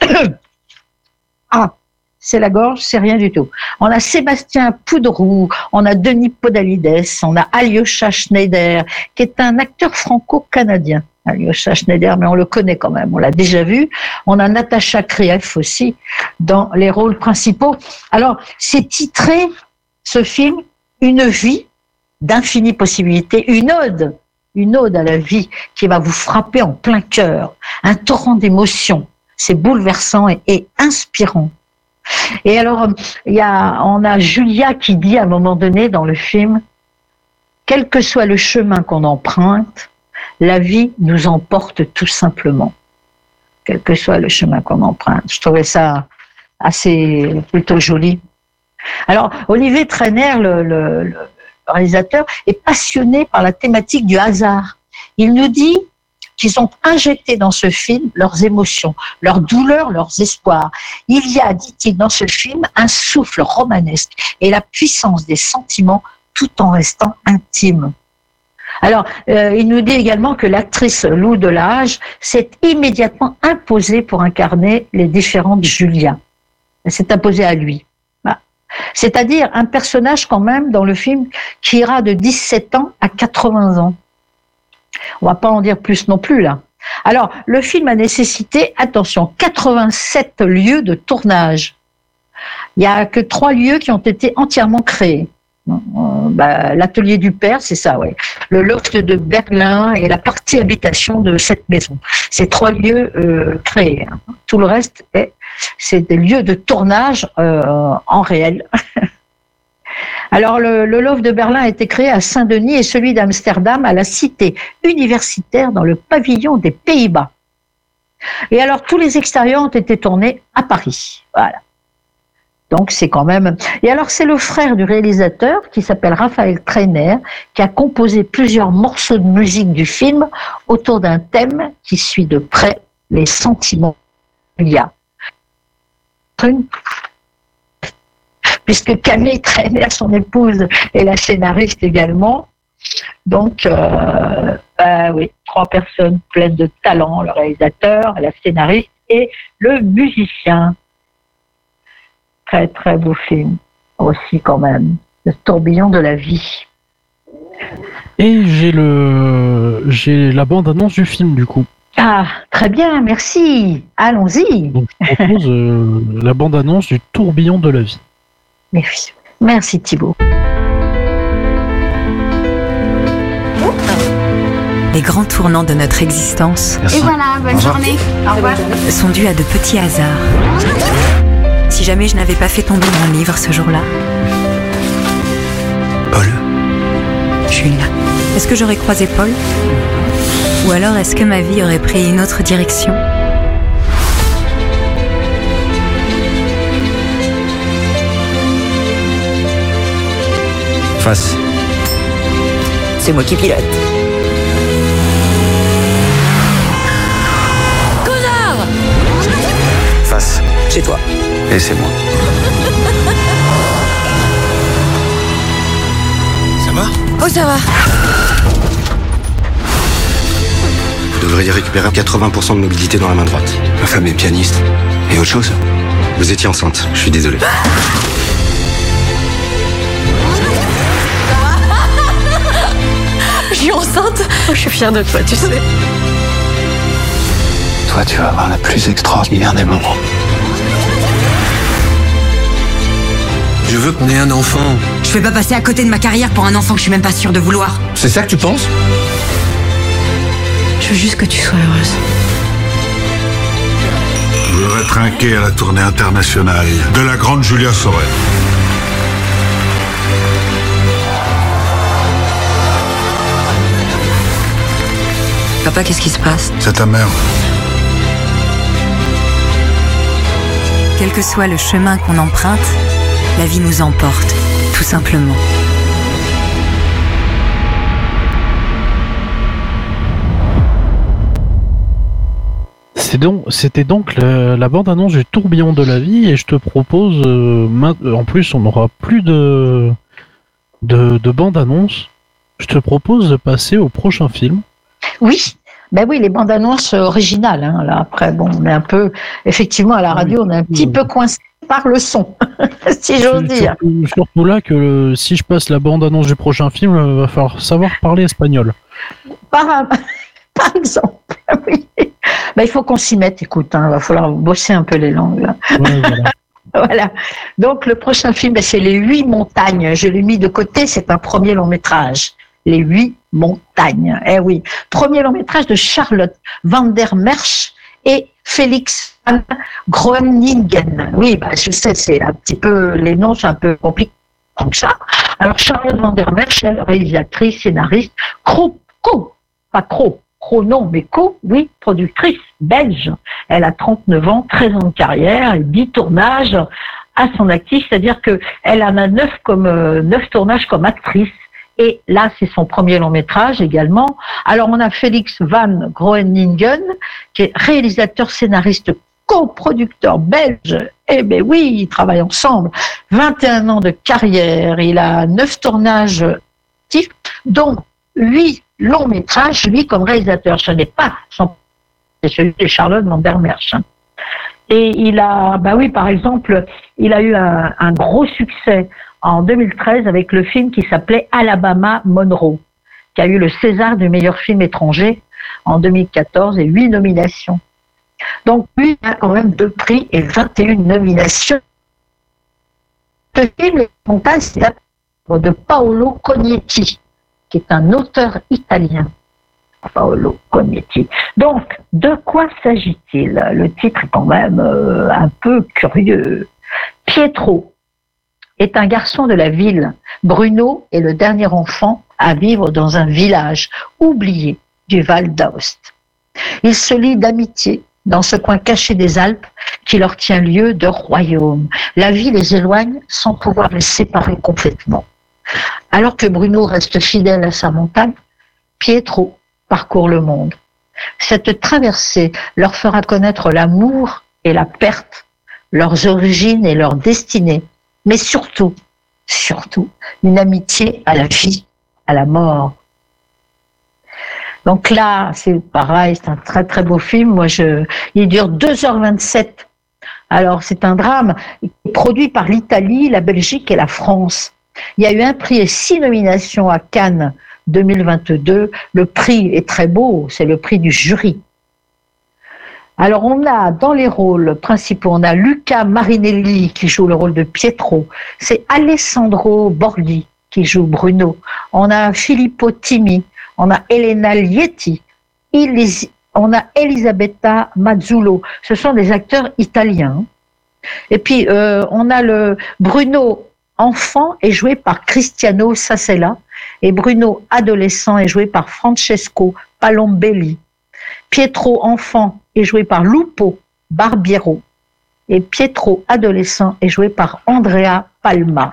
Ah. C'est la gorge, c'est rien du tout. On a Sébastien Poudroux, on a Denis Podalides, on a Alyosha Schneider, qui est un acteur franco-canadien. Alyosha Schneider, mais on le connaît quand même, on l'a déjà vu. On a Natacha Krief aussi, dans les rôles principaux. Alors, c'est titré, ce film, Une vie d'infinies possibilités, une ode, une ode à la vie qui va vous frapper en plein cœur, un torrent d'émotions. C'est bouleversant et, et inspirant. Et alors, il y a, on a Julia qui dit à un moment donné dans le film, quel que soit le chemin qu'on emprunte, la vie nous emporte tout simplement. Quel que soit le chemin qu'on emprunte. Je trouvais ça assez plutôt joli. Alors, Olivier Trainer, le, le, le réalisateur, est passionné par la thématique du hasard. Il nous dit qu'ils ont injecté dans ce film leurs émotions, leurs douleurs, leurs espoirs. Il y a, dit-il, dans ce film, un souffle romanesque et la puissance des sentiments tout en restant intime. Alors, euh, il nous dit également que l'actrice Lou Delage s'est immédiatement imposée pour incarner les différentes Julia. Elle s'est imposée à lui. Voilà. C'est-à-dire un personnage quand même dans le film qui ira de dix-sept ans à quatre-vingts ans. On va pas en dire plus non plus là. Alors, le film a nécessité, attention, quatre-vingt-sept lieux de tournage. Il n'y a que trois lieux qui ont été entièrement créés. Euh, bah, l'atelier du père, c'est ça, ouais. Le loft de Berlin et la partie habitation de cette maison. Ces trois lieux euh, créés. Hein. Tout le reste, est, c'est des lieux de tournage euh, en réel. Alors, le, le loft de Berlin a été créé à Saint-Denis et celui d'Amsterdam à la cité universitaire dans le pavillon des Pays-Bas. Et alors, tous les extérieurs ont été tournés à Paris. Voilà. Donc c'est quand même... Et alors c'est le frère du réalisateur, qui s'appelle Raphaël Trainer, qui a composé plusieurs morceaux de musique du film autour d'un thème qui suit de près les sentiments qu'il y a. Puisque Camille Trainer, son épouse, est la scénariste également. Donc, euh, bah oui, trois personnes pleines de talent, le réalisateur, la scénariste et le musicien. Très, très beau film aussi quand même. Le tourbillon de la vie. Et j'ai le j'ai la bande-annonce du film du coup. Ah, très bien, merci. Allons-y. Donc je propose euh, la bande-annonce du tourbillon de la vie. Merci, merci Thibaut. Les grands tournants de notre existence. Merci. Et voilà, bonne journée. Au revoir. Sont dus à de petits hasards. Si jamais je n'avais pas fait tomber mon livre ce jour-là. Paul. Julia. Est-ce que j'aurais croisé Paul? Ou alors est-ce que ma vie aurait pris une autre direction? Face. C'est moi qui pilote. Connard! Face. Chez toi. Et c'est moi. Ça va? Oh, ça va. Vous devriez récupérer quatre-vingts pour cent de mobilité dans la main droite. Ma femme est pianiste. Et autre chose? Vous étiez enceinte, je suis désolé. Je suis enceinte. Oh, je suis fière de toi, tu sais. Toi, tu vas avoir la plus extraordinaire des moments. Je veux qu'on ait un enfant. Je vais pas passer à côté de ma carrière pour un enfant que je suis même pas sûre de vouloir. C'est ça que tu penses? Je veux juste que tu sois heureuse. Je voudrais trinquer à la tournée internationale de la grande Julia Sorel. Papa, qu'est-ce qui se passe? C'est ta mère. Quel que soit le chemin qu'on emprunte, la vie nous emporte, tout simplement. C'est donc, c'était donc la, la bande-annonce du tourbillon de la vie et je te propose, euh, main, en plus on n'aura plus de, de, de bande-annonce, je te propose de passer au prochain film. Oui, ben oui, les bandes annonces originales. Hein. Là, après, bon, on est un peu, effectivement, à la radio, on est un petit peu coincé par le son, si j'ose dire. Surtout, surtout là que le, si je passe la bande annonce du prochain film, il va falloir savoir parler espagnol. Par, par exemple, oui. Ben, il faut qu'on s'y mette. Écoute, il hein, va falloir bosser un peu les langues. Là. Ouais, voilà. Voilà. Donc le prochain film, ben, c'est Les Huit Montagnes. Je l'ai mis de côté. C'est un premier long métrage. Les Huit Montagnes. Eh oui. Premier long métrage de Charlotte van der Merch et Félix van Groeningen. Oui, bah, je sais, c'est un petit peu, les noms sont un peu compliqués comme ça. Alors, Charlotte van der Merch, elle, réalisatrice, scénariste, co, co, pas cro, cro non, mais co, oui, productrice belge. Elle a trente-neuf ans, treize ans de carrière et dix tournages à son actif, c'est-à-dire que elle en a neuf comme, euh, neuf tournages comme actrice. Et là, c'est son premier long métrage également. Alors, on a Félix van Groeningen, qui est réalisateur, scénariste, coproducteur belge. Eh ben oui, ils travaillent ensemble. vingt et un ans de carrière. Il a neuf tournages actifs, dont huit long métrage, lui, comme réalisateur. Ce n'est pas son, c'est celui de Charlotte van der Merch. Et il a, bah oui, par exemple, il a eu un, un gros succès en deux mille treize avec le film qui s'appelait Alabama Monroe, qui a eu le César du meilleur film étranger en deux mille quatorze et huit nominations. Donc lui, il a quand même deux prix et vingt et une nominations. Ce film est montage, c'est l'œuvre de Paolo Cognetti, qui est un auteur italien. Paolo Cognetti. Donc, de quoi s'agit-il? Le titre est quand même euh, un peu curieux. Pietro est un garçon de la ville. Bruno est le dernier enfant à vivre dans un village oublié du Val d'Aoste. Ils se lient d'amitié dans ce coin caché des Alpes qui leur tient lieu de royaume. La vie les éloigne sans pouvoir les séparer complètement. Alors que Bruno reste fidèle à sa montagne, Pietro parcourt le monde. Cette traversée leur fera connaître l'amour et la perte, leurs origines et leur destinée, mais surtout, surtout, une amitié à la vie, à la mort. Donc là, c'est pareil, c'est un très très beau film. Moi, je, il dure deux heures vingt-sept. Alors, c'est un drame produit par l'Italie, la Belgique et la France. Il y a eu un prix et six nominations à Cannes deux mille vingt-deux. Le prix est très beau, c'est le prix du jury. Alors, on a dans les rôles principaux, on a Luca Marinelli qui joue le rôle de Pietro. C'est Alessandro Borghi qui joue Bruno. On a Filippo Timi. On a Elena Lietti, on a Elisabetta Mazzullo. Ce sont des acteurs italiens. Et puis, euh, on a le Bruno enfant est joué par Cristiano Sassella et Bruno adolescent est joué par Francesco Palombelli. Pietro enfant est joué par Lupo Barbiero et Pietro adolescent est joué par Andrea Palma.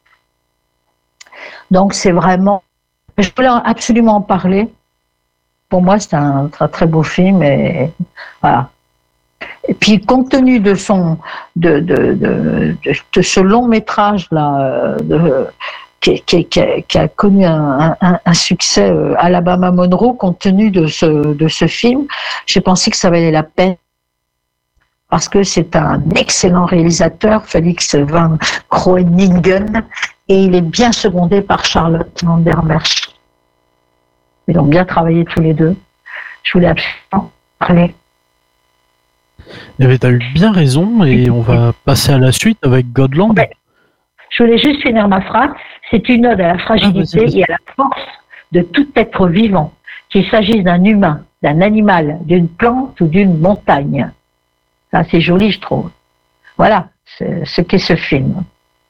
Donc, c'est vraiment... Je voulais absolument en parler. Pour moi, c'est un très, très beau film. Et, voilà. Et puis, compte tenu de, son, de, de, de, de, de ce long métrage-là, de, qui, qui, qui, a, qui a connu un, un, un succès, euh, Alabama Monroe, compte tenu de ce, de ce film, j'ai pensé que ça valait la peine. Parce que c'est un excellent réalisateur, Felix van Groeningen, et il est bien secondé par Charlotte van der Merch. Ils ont bien travaillé tous les deux. Je voulais absolument parler. Eh bien, tu as eu bien raison, et on va passer à la suite avec Godland. Ouais. Je voulais juste finir ma phrase. C'est une ode à la fragilité ah, bah, et à la force de tout être vivant, qu'il s'agisse d'un humain, d'un animal, d'une plante ou d'une montagne. Ça, c'est joli, je trouve. Voilà c'est ce qu'est ce film.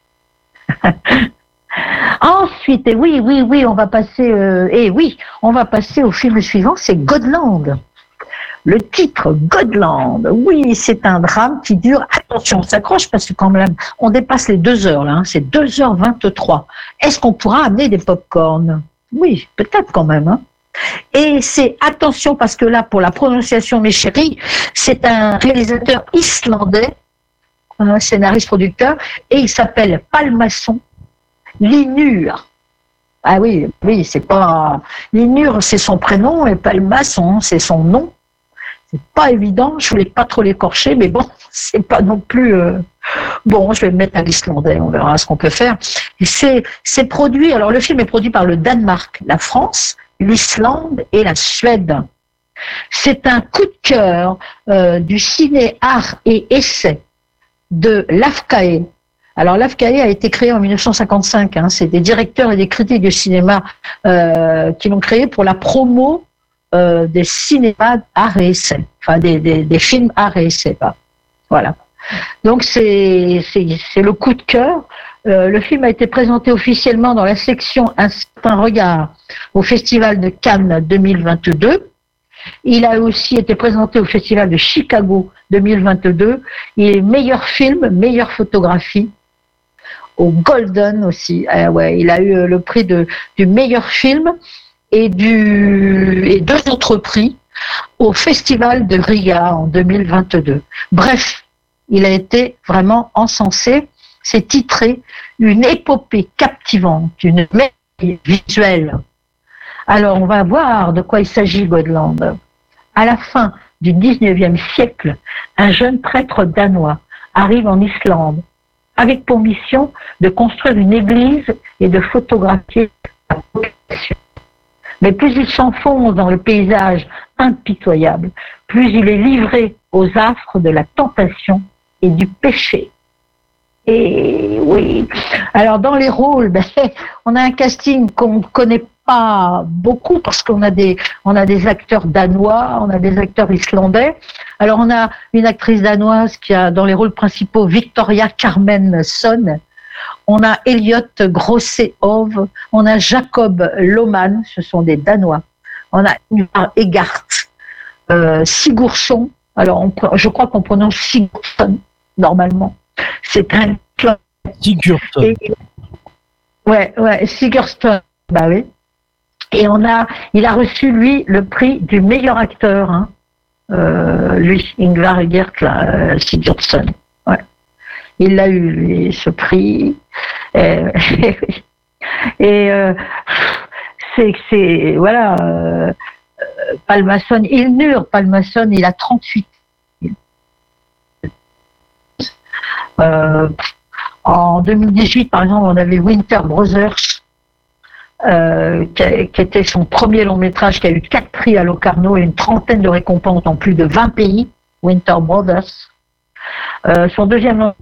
Ensuite, et oui, oui, oui, on va passer, euh, et oui, on va passer au film suivant, c'est Godland. Le titre, Godland, oui, c'est un drame qui dure, attention, on s'accroche parce que quand même, on dépasse les deux heures, là, hein, c'est deux heures vingt-trois. Est-ce qu'on pourra amener des pop-corn? Oui, peut-être quand même, hein. Et c'est, attention, parce que là, pour la prononciation, mes chéris, c'est un réalisateur islandais, un scénariste-producteur, et il s'appelle Pálmason Hlynur. Ah oui, oui, c'est pas... Hlynur, c'est son prénom, et Pálmason, c'est son nom. C'est pas évident, je voulais pas trop l'écorcher, mais bon, c'est pas non plus... Euh... Bon, je vais me mettre à l'islandais, on verra ce qu'on peut faire. Et c'est, c'est produit, alors le film est produit par le Danemark, la France, l'Islande et la Suède. C'est un coup de cœur euh, du ciné art et essai de l'A F C A E. Alors l'A F C A E a été créé en mille neuf cent cinquante-cinq. Hein, c'est des directeurs et des critiques de cinéma euh, qui l'ont créé pour la promo euh, des cinémas art et essai, enfin des, des, des films art et essai. Bah. Voilà. Donc c'est, c'est, c'est le coup de cœur. Euh, le film a été présenté officiellement dans la section Un certain regard au Festival de Cannes deux mille vingt-deux. Il a aussi été présenté au Festival de Chicago deux mille vingt-deux. Il est meilleur film, meilleure photographie au Golden aussi. Euh, ouais, il a eu le prix de, du meilleur film et, du, et deux autres prix au Festival de Riga en deux mille vingt-deux. Bref, il a été vraiment encensé. C'est titré « Une épopée captivante, une merveille visuelle ». Alors, on va voir de quoi il s'agit, Gotland. À la fin du dix-neuvième siècle, un jeune prêtre danois arrive en Islande avec pour mission de construire une église et de photographier la population. Mais plus il s'enfonce dans le paysage impitoyable, plus il est livré aux affres de la tentation et du péché. Et oui, alors dans les rôles, ben, on a un casting qu'on ne connaît pas beaucoup parce qu'on a des, on a des acteurs danois, on a des acteurs islandais. Alors on a une actrice danoise qui a dans les rôles principaux Victoria Carmenson. On a Elliot Grosse-Hove, on a Jacob Lohman, ce sont des Danois. On a Egart euh, Sigurdsson. Alors on, je crois qu'on prononce Sigurdsson normalement. C'est un Sigurdsson. Et, ouais, ouais, Sigurdsson. Bah oui. Et on a, il a reçu lui le prix du meilleur acteur, hein. euh, lui, Ingvar Egert, là, Sigurdsson. Ouais. Il l'a eu lui, ce prix. Et, et euh, c'est, c'est, voilà. Euh, Palmason, Ilnur Palmason, il a trente-huit. Euh, en deux mille dix-huit, par exemple, on avait Winter Brothers, euh, qui, a, qui était son premier long métrage, qui a eu quatre prix à Locarno et une trentaine de récompenses dans plus de vingt pays. Winter Brothers. Euh, son deuxième long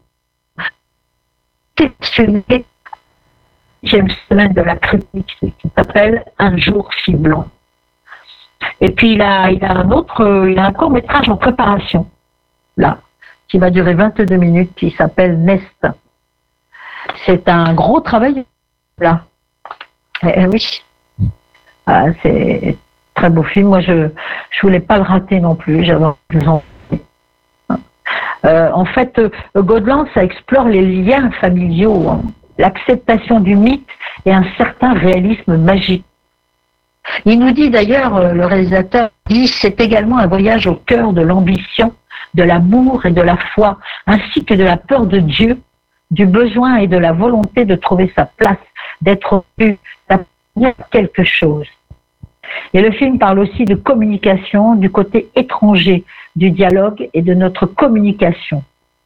métrage, deuxième semaine de la critique, qui s'appelle Un jour si blanc. Et puis il a, il a un autre, il a un court métrage en préparation, là, qui va durer vingt-deux minutes, qui s'appelle Nest. C'est un gros travail, là. Eh, eh oui. Ah, c'est un très beau film. Moi, je je voulais pas le rater non plus. J'avais envie. Euh, en fait, euh, Gotland, ça explore les liens familiaux, hein, l'acceptation du mythe et un certain réalisme magique. Il nous dit d'ailleurs, euh, le réalisateur dit, c'est également un voyage au cœur de l'ambition, de l'amour et de la foi, ainsi que de la peur de Dieu, du besoin et de la volonté de trouver sa place, d'être vu, d'appartenir à quelque chose. Et le film parle aussi de communication, du côté étranger du dialogue et de notre communication.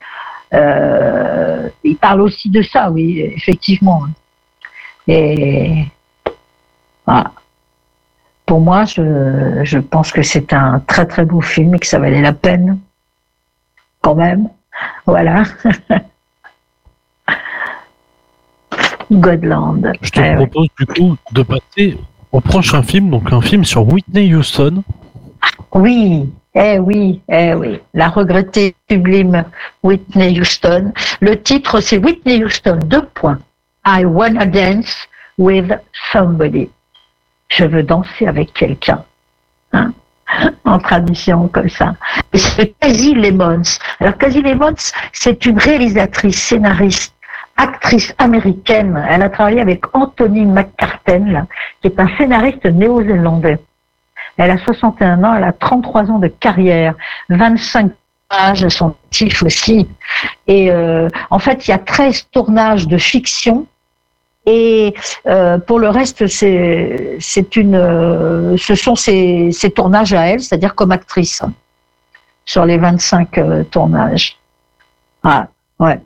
Euh, il parle aussi de ça, oui, effectivement. Et voilà. Pour moi, je, je pense que c'est un très très beau film et que ça valait la peine, quand même. Voilà. Gotland. Je te eh propose ouais. du coup de passer au prochain film, donc un film sur Whitney Houston. Oui, eh oui, eh oui. La regrettée sublime Whitney Houston. Le titre, c'est Whitney Houston, deux points. I wanna dance with somebody. Je veux danser avec quelqu'un. Hein, en tradition comme ça. Et c'est Kasi Lemmons. Alors Kasi Lemmons, c'est une réalisatrice, scénariste, actrice américaine. Elle a travaillé avec Anthony McCarten, là, qui est un scénariste néo-zélandais. Elle a soixante et un ans, elle a trente-trois ans de carrière, vingt-cinq tournages à son actif aussi. Et euh, en fait, il y a treize tournages de fiction. Et euh, pour le reste, c'est, c'est une, euh, ce sont ses, ses tournages à elle, c'est-à-dire comme actrice, hein, sur les vingt-cinq euh, tournages. Ah, ouais.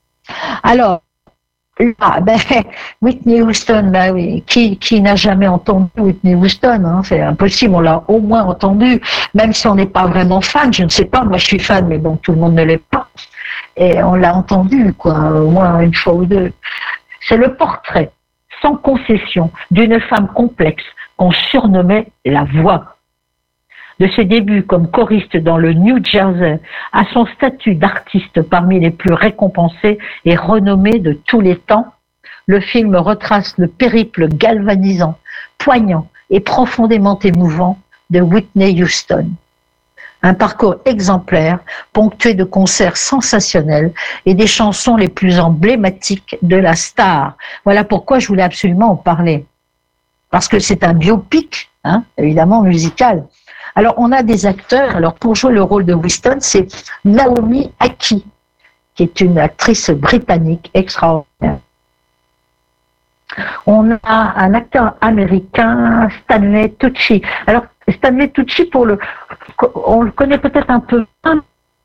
Alors, ah, ben, Whitney Houston, ben oui, qui, qui n'a jamais entendu Whitney Houston, hein, c'est impossible, on l'a au moins entendu, même si on n'est pas vraiment fan, je ne sais pas, moi je suis fan, mais bon, tout le monde ne l'est pas. Et on l'a entendu, quoi, au moins une fois ou deux. C'est le portrait, sans concession, d'une femme complexe qu'on surnommait la voix. De ses débuts comme choriste dans le New Jersey à son statut d'artiste parmi les plus récompensés et renommés de tous les temps, le film retrace le périple galvanisant, poignant et profondément émouvant de Whitney Houston. Un parcours exemplaire, ponctué de concerts sensationnels et des chansons les plus emblématiques de la star. Voilà pourquoi je voulais absolument en parler. Parce que c'est un biopic, hein, évidemment musical. Alors on a des acteurs, alors pour jouer le rôle de Houston, c'est Naomi Ackie, qui est une actrice britannique extraordinaire. On a un acteur américain, Stanley Tucci. Alors, Stanley Tucci, pour le, on le connaît peut-être un peu moins.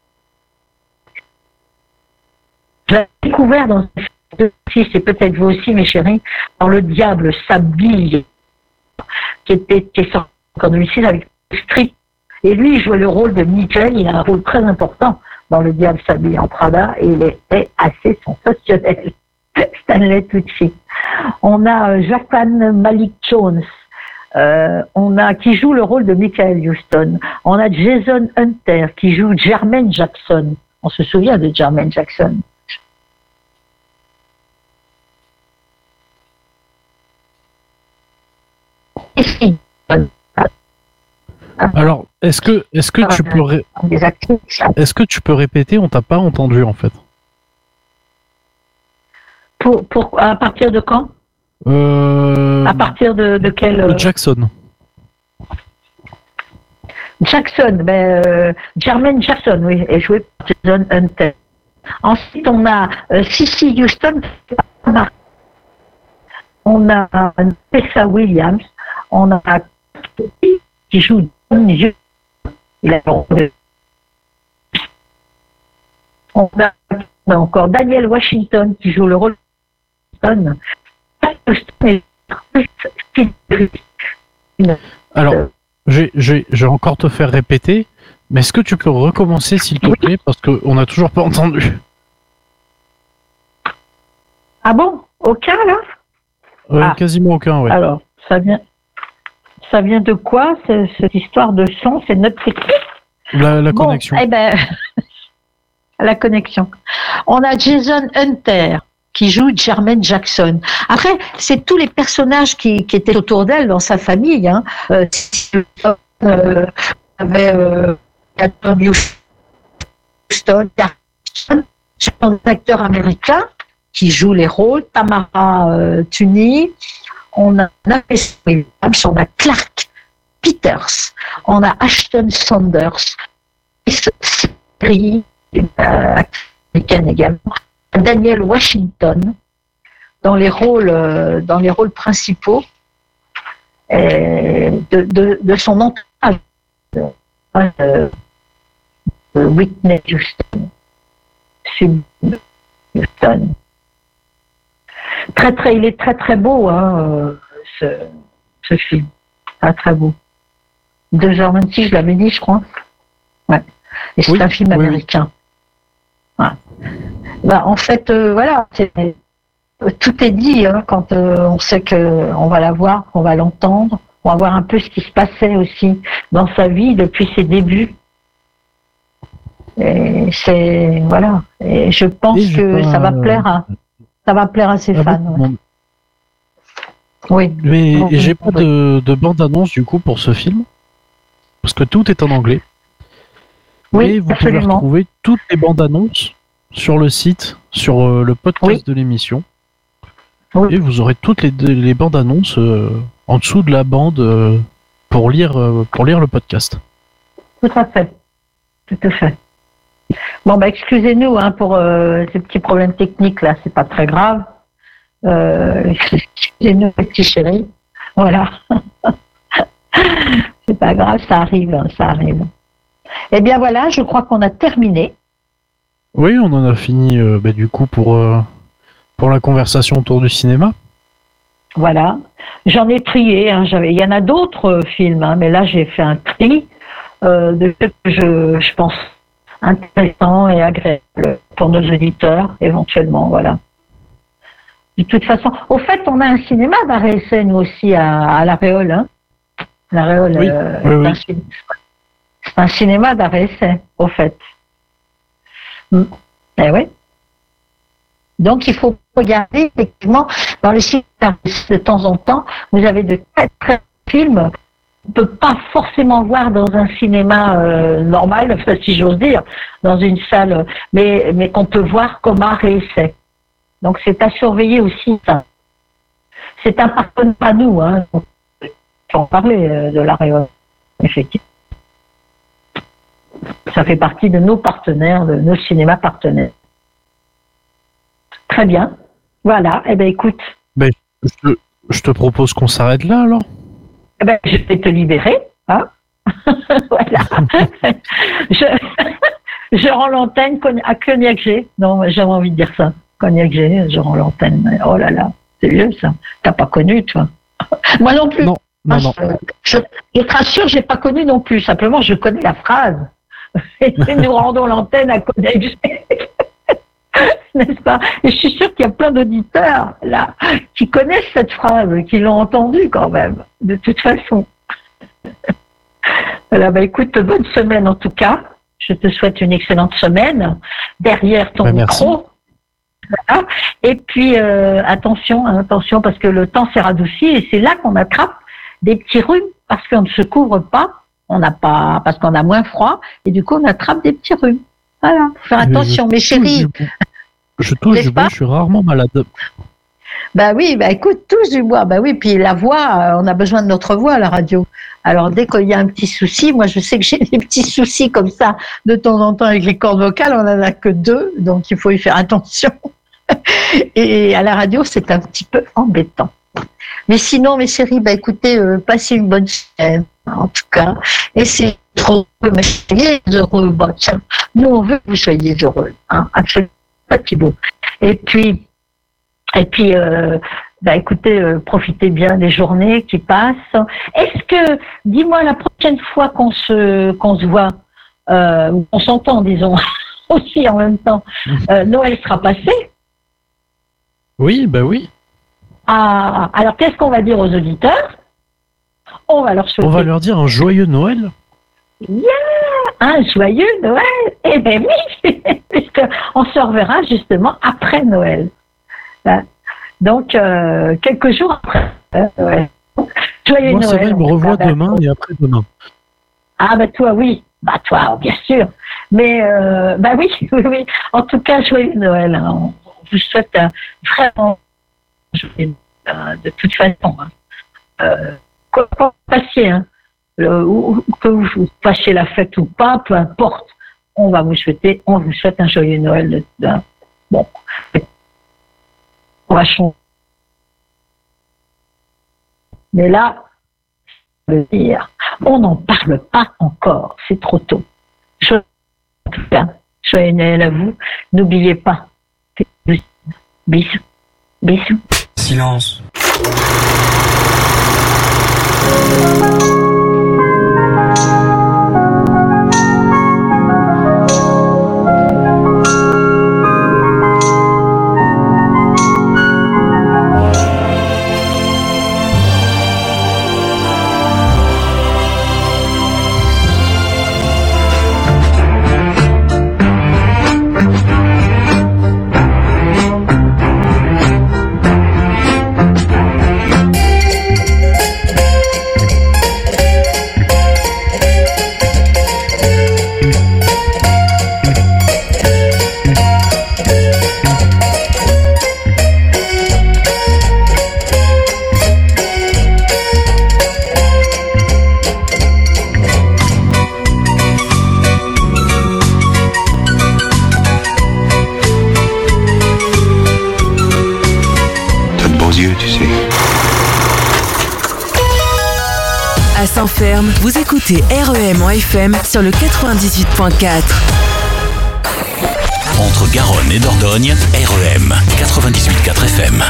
Je l'ai découvert dans ce film, c'est peut-être vous aussi, mes chéris, dans Le Diable s'habille, qui était qui est sorti en deux mille six avec Street. Et lui, il jouait le rôle de Michael, il a un rôle très important dans Le Diable s'habille en Prada, et il était assez sensationnel. Stanley Tucci. On a euh, Japan Malik Jones, euh, on a qui joue le rôle de Michael Houston. On a Jason Hunter qui joue Jermaine Jackson. On se souvient de Jermaine Jackson. Alors, est-ce que, est-ce que tu peux, ré... est-ce que tu peux répéter? On t'a pas entendu en fait. Pour, pour à partir de quand? Euh... À partir de, de quel euh... Jackson. Jackson, ben euh, Jermaine Jackson, oui, est joué par Jason Hunter. Ensuite, on a euh, Cissy Houston, on a Tessa Williams, on a qui joue il a on a encore Daniel Washington qui joue le rôle de Alors, je vais encore te faire répéter, mais est-ce que tu peux recommencer s'il te plaît, parce qu'on n'a toujours pas entendu. Ah bon? Aucun là? Ouais, ah. Quasiment aucun, oui. Alors, ça vient, ça vient de quoi, cette histoire de son? C'est notre équipe? La, la bon, connexion. Eh ben, la connexion. On a Jason Hunter qui joue Jermaine Jackson. Après, c'est tous les personnages qui, qui étaient autour d'elle dans sa famille. Hein. Euh, euh, avait euh, Houston, un acteur américain qui joue les rôles, Tamara euh, Tunie, on a on a Clark Peters, on a Ashton Sanders, série euh, américaine également, Daniel Washington dans les rôles euh, dans les rôles principaux euh, de, de, de son entourage, euh, de Whitney Houston, Houston. Très très, il est très très beau hein, ce, ce film, très très beau. deux heures vingt-six, je l'avais dit, je crois. Ouais. Et c'est oui, un film oui, américain. Oui. Ouais. Bah, en fait, euh, voilà, c'est, tout est dit hein, quand euh, on sait qu'on va la voir, qu'on va l'entendre, on va voir un peu ce qui se passait aussi dans sa vie depuis ses débuts. Et c'est voilà. Et je pense Et que je ça va plaire à ça va plaire à ses ah fans. Bon, ouais. Oui. Mais bon, j'ai pas oui. de, de bande-annonce du coup pour ce film parce que tout est en anglais. Oui, Et vous absolument. pouvez retrouver toutes les bandes-annonces sur le site, sur euh, le podcast oui. de l'émission. Oui. Et vous aurez toutes les, les bandes-annonces euh, en dessous de la bande euh, pour lire euh, pour lire le podcast. Tout à fait. Tout à fait. Bon, bah, excusez-nous hein, pour euh, ces petits problèmes techniques là, c'est pas très grave. Euh, excusez-nous, petits chéris. Voilà. C'est pas grave, ça arrive, ça arrive. Eh bien voilà, je crois qu'on a terminé. Oui, on en a fini euh, bah, du coup pour, euh, pour la conversation autour du cinéma. Voilà. J'en ai trié, hein, j'avais... il y en a d'autres euh, films, hein, mais là j'ai fait un tri euh, de ce que je, je pense intéressant et agréable pour nos auditeurs, éventuellement, voilà. De toute façon, au fait, on a un cinéma d'art et essai, nous aussi, à, à La Réole, hein. La Réole, oui, euh, oui, oui. C'est, un, c'est un cinéma d'art et essai, au fait. Mm. Eh oui. Donc, il faut regarder, effectivement, dans les cinémas de temps en temps, vous avez de très, très films on ne peut pas forcément voir dans un cinéma euh, normal, si j'ose dire, dans une salle, mais, mais qu'on peut voir comme art et essai. Donc c'est à surveiller aussi ça. C'est un partenaire à nous, hein. On peut en parler euh, de La Réole, effectivement. Ça fait partie de nos partenaires, de nos cinémas partenaires. Très bien. Voilà. Eh bien, écoute. Ben, je, te, je te propose qu'on s'arrête là alors. Eh ben, je vais te libérer, hein. Voilà. je, je rends l'antenne à Cognac G. Non, j'avais envie de dire ça. Cognac G, je rends l'antenne. Oh là là, c'est vieux ça. T'as pas connu, toi. Moi non plus. Non, non, non. Je, je te rassure, j'ai pas connu non plus. Simplement, je connais la phrase. Et nous rendons l'antenne à Cognac G. N'est-ce pas? Et je suis sûre qu'il y a plein d'auditeurs là qui connaissent cette phrase, qui l'ont entendue quand même, de toute façon. Voilà, bah écoute, bonne semaine en tout cas. Je te souhaite une excellente semaine derrière ton bah, micro. Voilà. Et puis euh, attention, hein, attention parce que le temps s'est radouci et c'est là qu'on attrape des petits rhumes parce qu'on ne se couvre pas, on n'a pas, parce qu'on a moins froid et du coup on attrape des petits rhumes. Voilà, faut faire attention, mes chéris. Je touche du bois, je suis rarement malade. Bah oui, bah écoute, touche du bois, bah oui, puis la voix, on a besoin de notre voix à la radio. Alors dès qu'il y a un petit souci, moi je sais que j'ai des petits soucis comme ça de temps en temps avec les cordes vocales, on n'en a que deux, donc il faut y faire attention. Et à la radio, c'est un petit peu embêtant. Mais sinon, mes chéris, bah écoutez, euh, passez une bonne semaine, en tout cas. Et c'est trop heureux, soyez heureux. Bah, tiens, nous on veut que vous soyez heureux, hein, absolument pas Thibaut. Et puis, et puis, euh, bah écoutez, euh, profitez bien des journées qui passent. Est-ce que, dis-moi, la prochaine fois qu'on se qu'on se voit, euh, ou qu'on s'entend, disons, aussi en même temps, euh, Noël sera passé? Oui, bah oui. Ah, alors qu'est-ce qu'on va dire aux auditeurs? On va leur souhaiter. On va leur dire un joyeux Noël. Yeah, un joyeux Noël. Eh ben oui, puisqu'on se reverra justement après Noël. Donc, euh, quelques jours après Noël. Joyeux Moi, Noël. ça va, il me revoit demain et après-demain. Ah, bah toi, oui. Bah toi, bien sûr. Mais, euh, bah oui, oui, oui. En tout cas, joyeux Noël. Hein. On vous souhaite un vraiment joyeux Noël, de toute façon. Hein. Euh, quoi que vous passiez, hein. Le, ou, que vous fassiez la fête ou pas, peu importe. On va vous souhaiter, on vous souhaite un joyeux Noël. De, de, bon. On va changer. Mais là, je veux dire, on n'en parle pas encore, c'est trop tôt. Je, en tout cas, joyeux Noël à vous. N'oubliez pas. Bisous. Bisous. Silence. Saint-Ferme, vous écoutez R E M en F M sur le quatre-vingt-dix-huit point quatre. Entre Garonne et Dordogne, R E M quatre-vingt-dix-huit point quatre F M.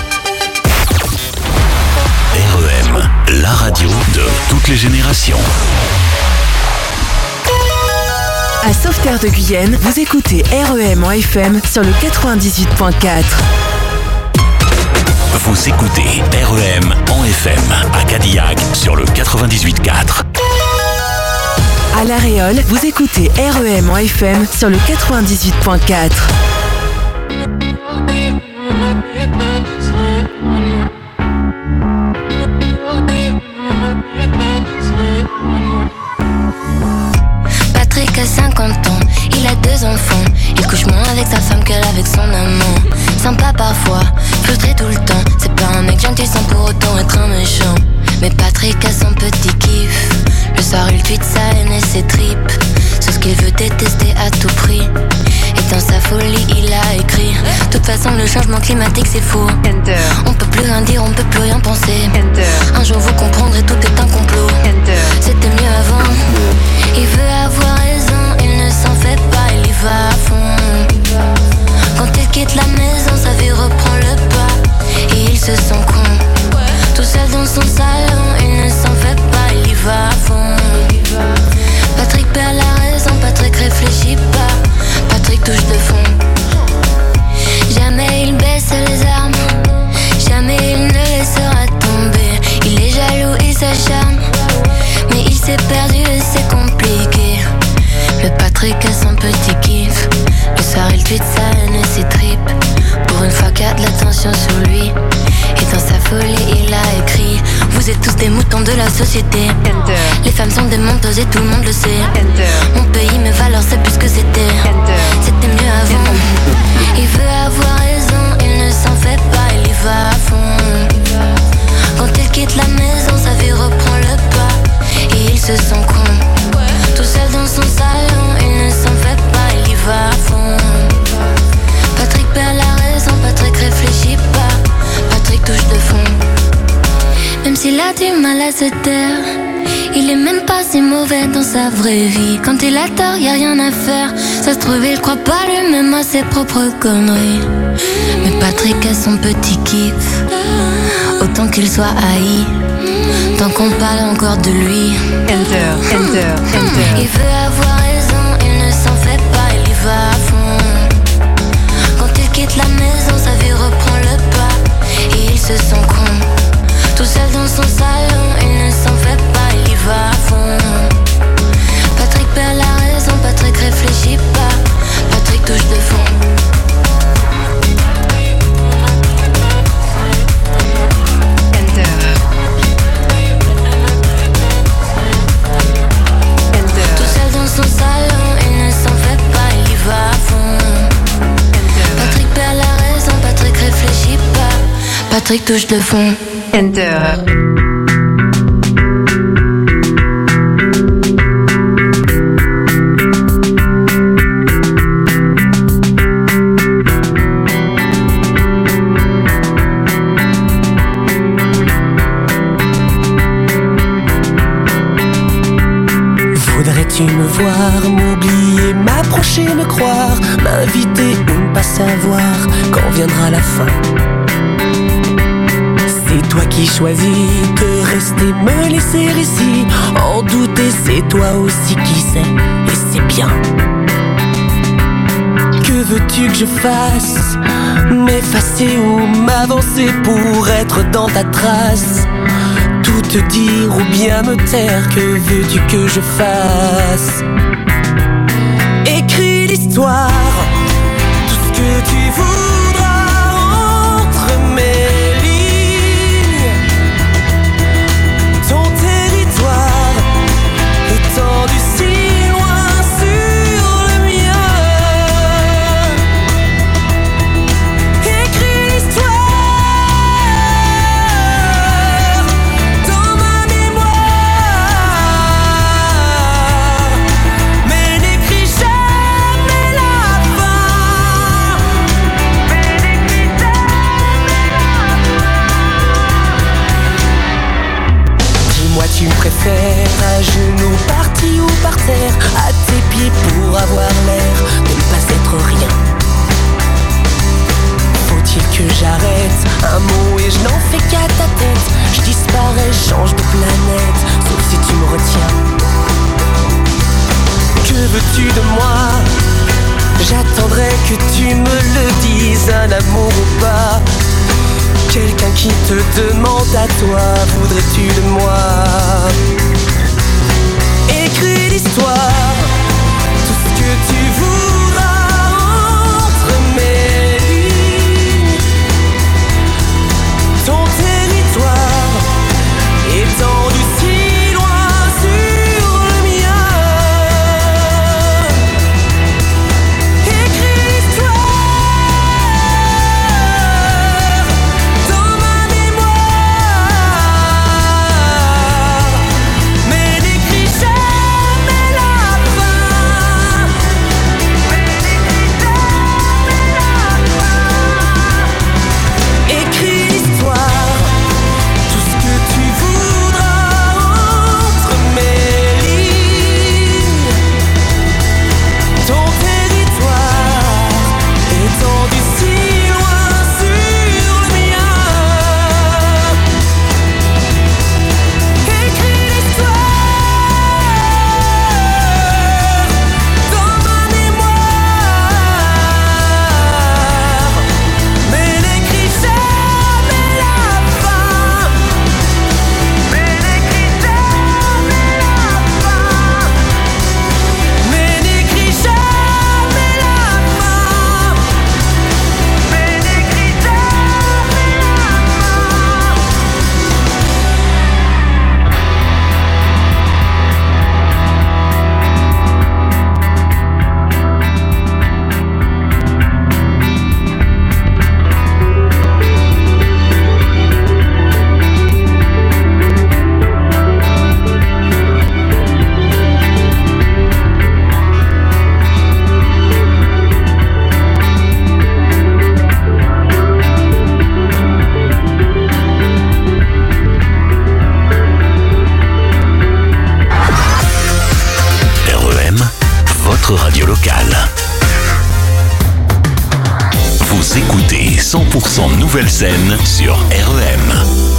R E M, la radio de toutes les générations. À Sauveterre de Guyenne, vous écoutez R E M en F M sur le quatre-vingt-dix-huit point quatre. Vous écoutez R E M en F M à Cadillac sur le quatre-vingt-dix-huit point quatre. À La Réole, vous écoutez R E M en F M sur le quatre-vingt-dix-huit point quatre. Patrick a cinquante ans, il a deux enfants. Il couche moins avec sa femme qu'elle avec son amant. Sympa parfois, frustré tout le temps. C'est pas un mec gentil sans pour autant être un méchant. Mais Patrick a son petit kiff. Le soir il tweet sa haine et ses tripes sur ce qu'il veut détester à tout prix. Et dans sa folie il a écrit: de toute façon le changement climatique c'est faux. Enter. On peut plus rien dire, on peut plus rien penser. Enter. Un jour vous comprendrez tout est un complot. Enter. C'était mieux avant. Il veut avoir raison, il ne s'en fait pas, il y va à fond. Quand il quitte la maison, sa vie reprend le pas et il se sent con. Tout seul dans son salon, il ne s'en fait pas, il y va à fond. Patrick perd la raison, Patrick réfléchit pas, Patrick touche de fond. Jamais il baisse les armes, jamais il ne laissera tomber. Il est jaloux, il s'acharne, mais il s'est perdu et c'est compliqué. Le Patrick a son petit kiff, le soir il tweet sa haine et ses tripes. Pour une fois qu'il y a de l'attention sur lui, et dans sa folie il a écrit: vous êtes tous des moutons de la société. Enter. Les femmes sont des menteuses et tout le monde le sait. Enter. Mon pays, mes valeurs, c'est plus que c'était. Enter. C'était mieux avant. Il veut avoir raison, il ne s'en fait pas, il y va à fond. Quand il quitte la maison, sa vie reprend le pas et il se sent con. Tout seul dans son salon, il ne s'en fait pas, il y va à fond. Patrick perd la raison, Patrick réfléchit pas, Patrick touche de fond. Même s'il a du mal à se taire, il est même pas si mauvais dans sa vraie vie. Quand il a tort, y a rien à faire. Ça se trouve, il croit pas lui-même à ses propres conneries. Mais Patrick a son petit kiff, autant qu'il soit haï, tant qu'on parle encore de lui. Enter, enter, enter. Il veut avoir raison, il ne s'en fait pas, il y va à fond. Quand il quitte la maison, sa vie reprend le pas et il se sent con. Tout seul dans son salon, il ne s'en fait pas, il y va à fond. Patrick perd la raison, Patrick réfléchit pas, Patrick touche de fond. Enter. Enter. Tout seul dans son salon, il ne s'en fait pas, il y va à fond. Enter. Patrick perd la raison, Patrick réfléchit pas, Patrick touche de fond. Enter. Voudrais-tu me voir, m'oublier, m'approcher, me croire, m'inviter ou ne pas savoir quand viendra la fin? C'est toi qui choisis de rester, me laisser ici. En douter, c'est toi aussi qui sais, et c'est bien. Que veux-tu que je fasse? M'effacer ou m'avancer pour être dans ta trace? Tout te dire ou bien me taire, que veux-tu que je fasse? Écris l'histoire, tout ce que tu voudras entre mes étendu si loin sur le mien. Écris l'histoire dans ma mémoire, mais n'écris jamais la fin. Mais n'écris jamais la fin. Dis-moi, tu me préfères à genoux, parti ou par terre, à tes pieds pour avoir l'air de ne pas être rien? Faut-il que j'arrête un mot et je n'en fais qu'à ta tête? Je disparais, je change de planète, sauf si tu me retiens. Que veux-tu de moi? J'attendrai que tu me le dises, un amour ou pas. Quelqu'un qui te demande à toi, voudrais-tu de moi? Écris l'histoire, tout ce que tu voudras entre mes lignes. Ton territoire étendu si loin sur le mien. Écris l'histoire dans ma mémoire, Pascal. Vous écoutez cent pour cent Nouvelle Scène sur R E M.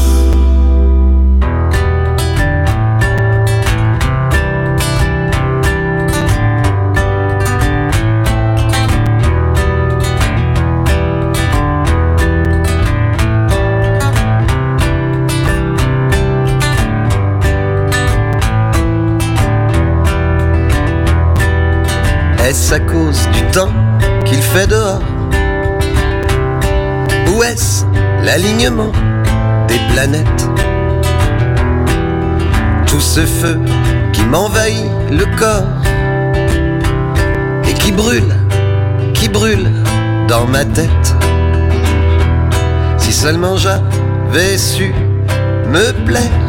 Est-ce à cause du temps qu'il fait dehors? Ou est-ce l'alignement des planètes? Tout ce feu qui m'envahit le corps et qui brûle, qui brûle dans ma tête. Si seulement j'avais su me plaire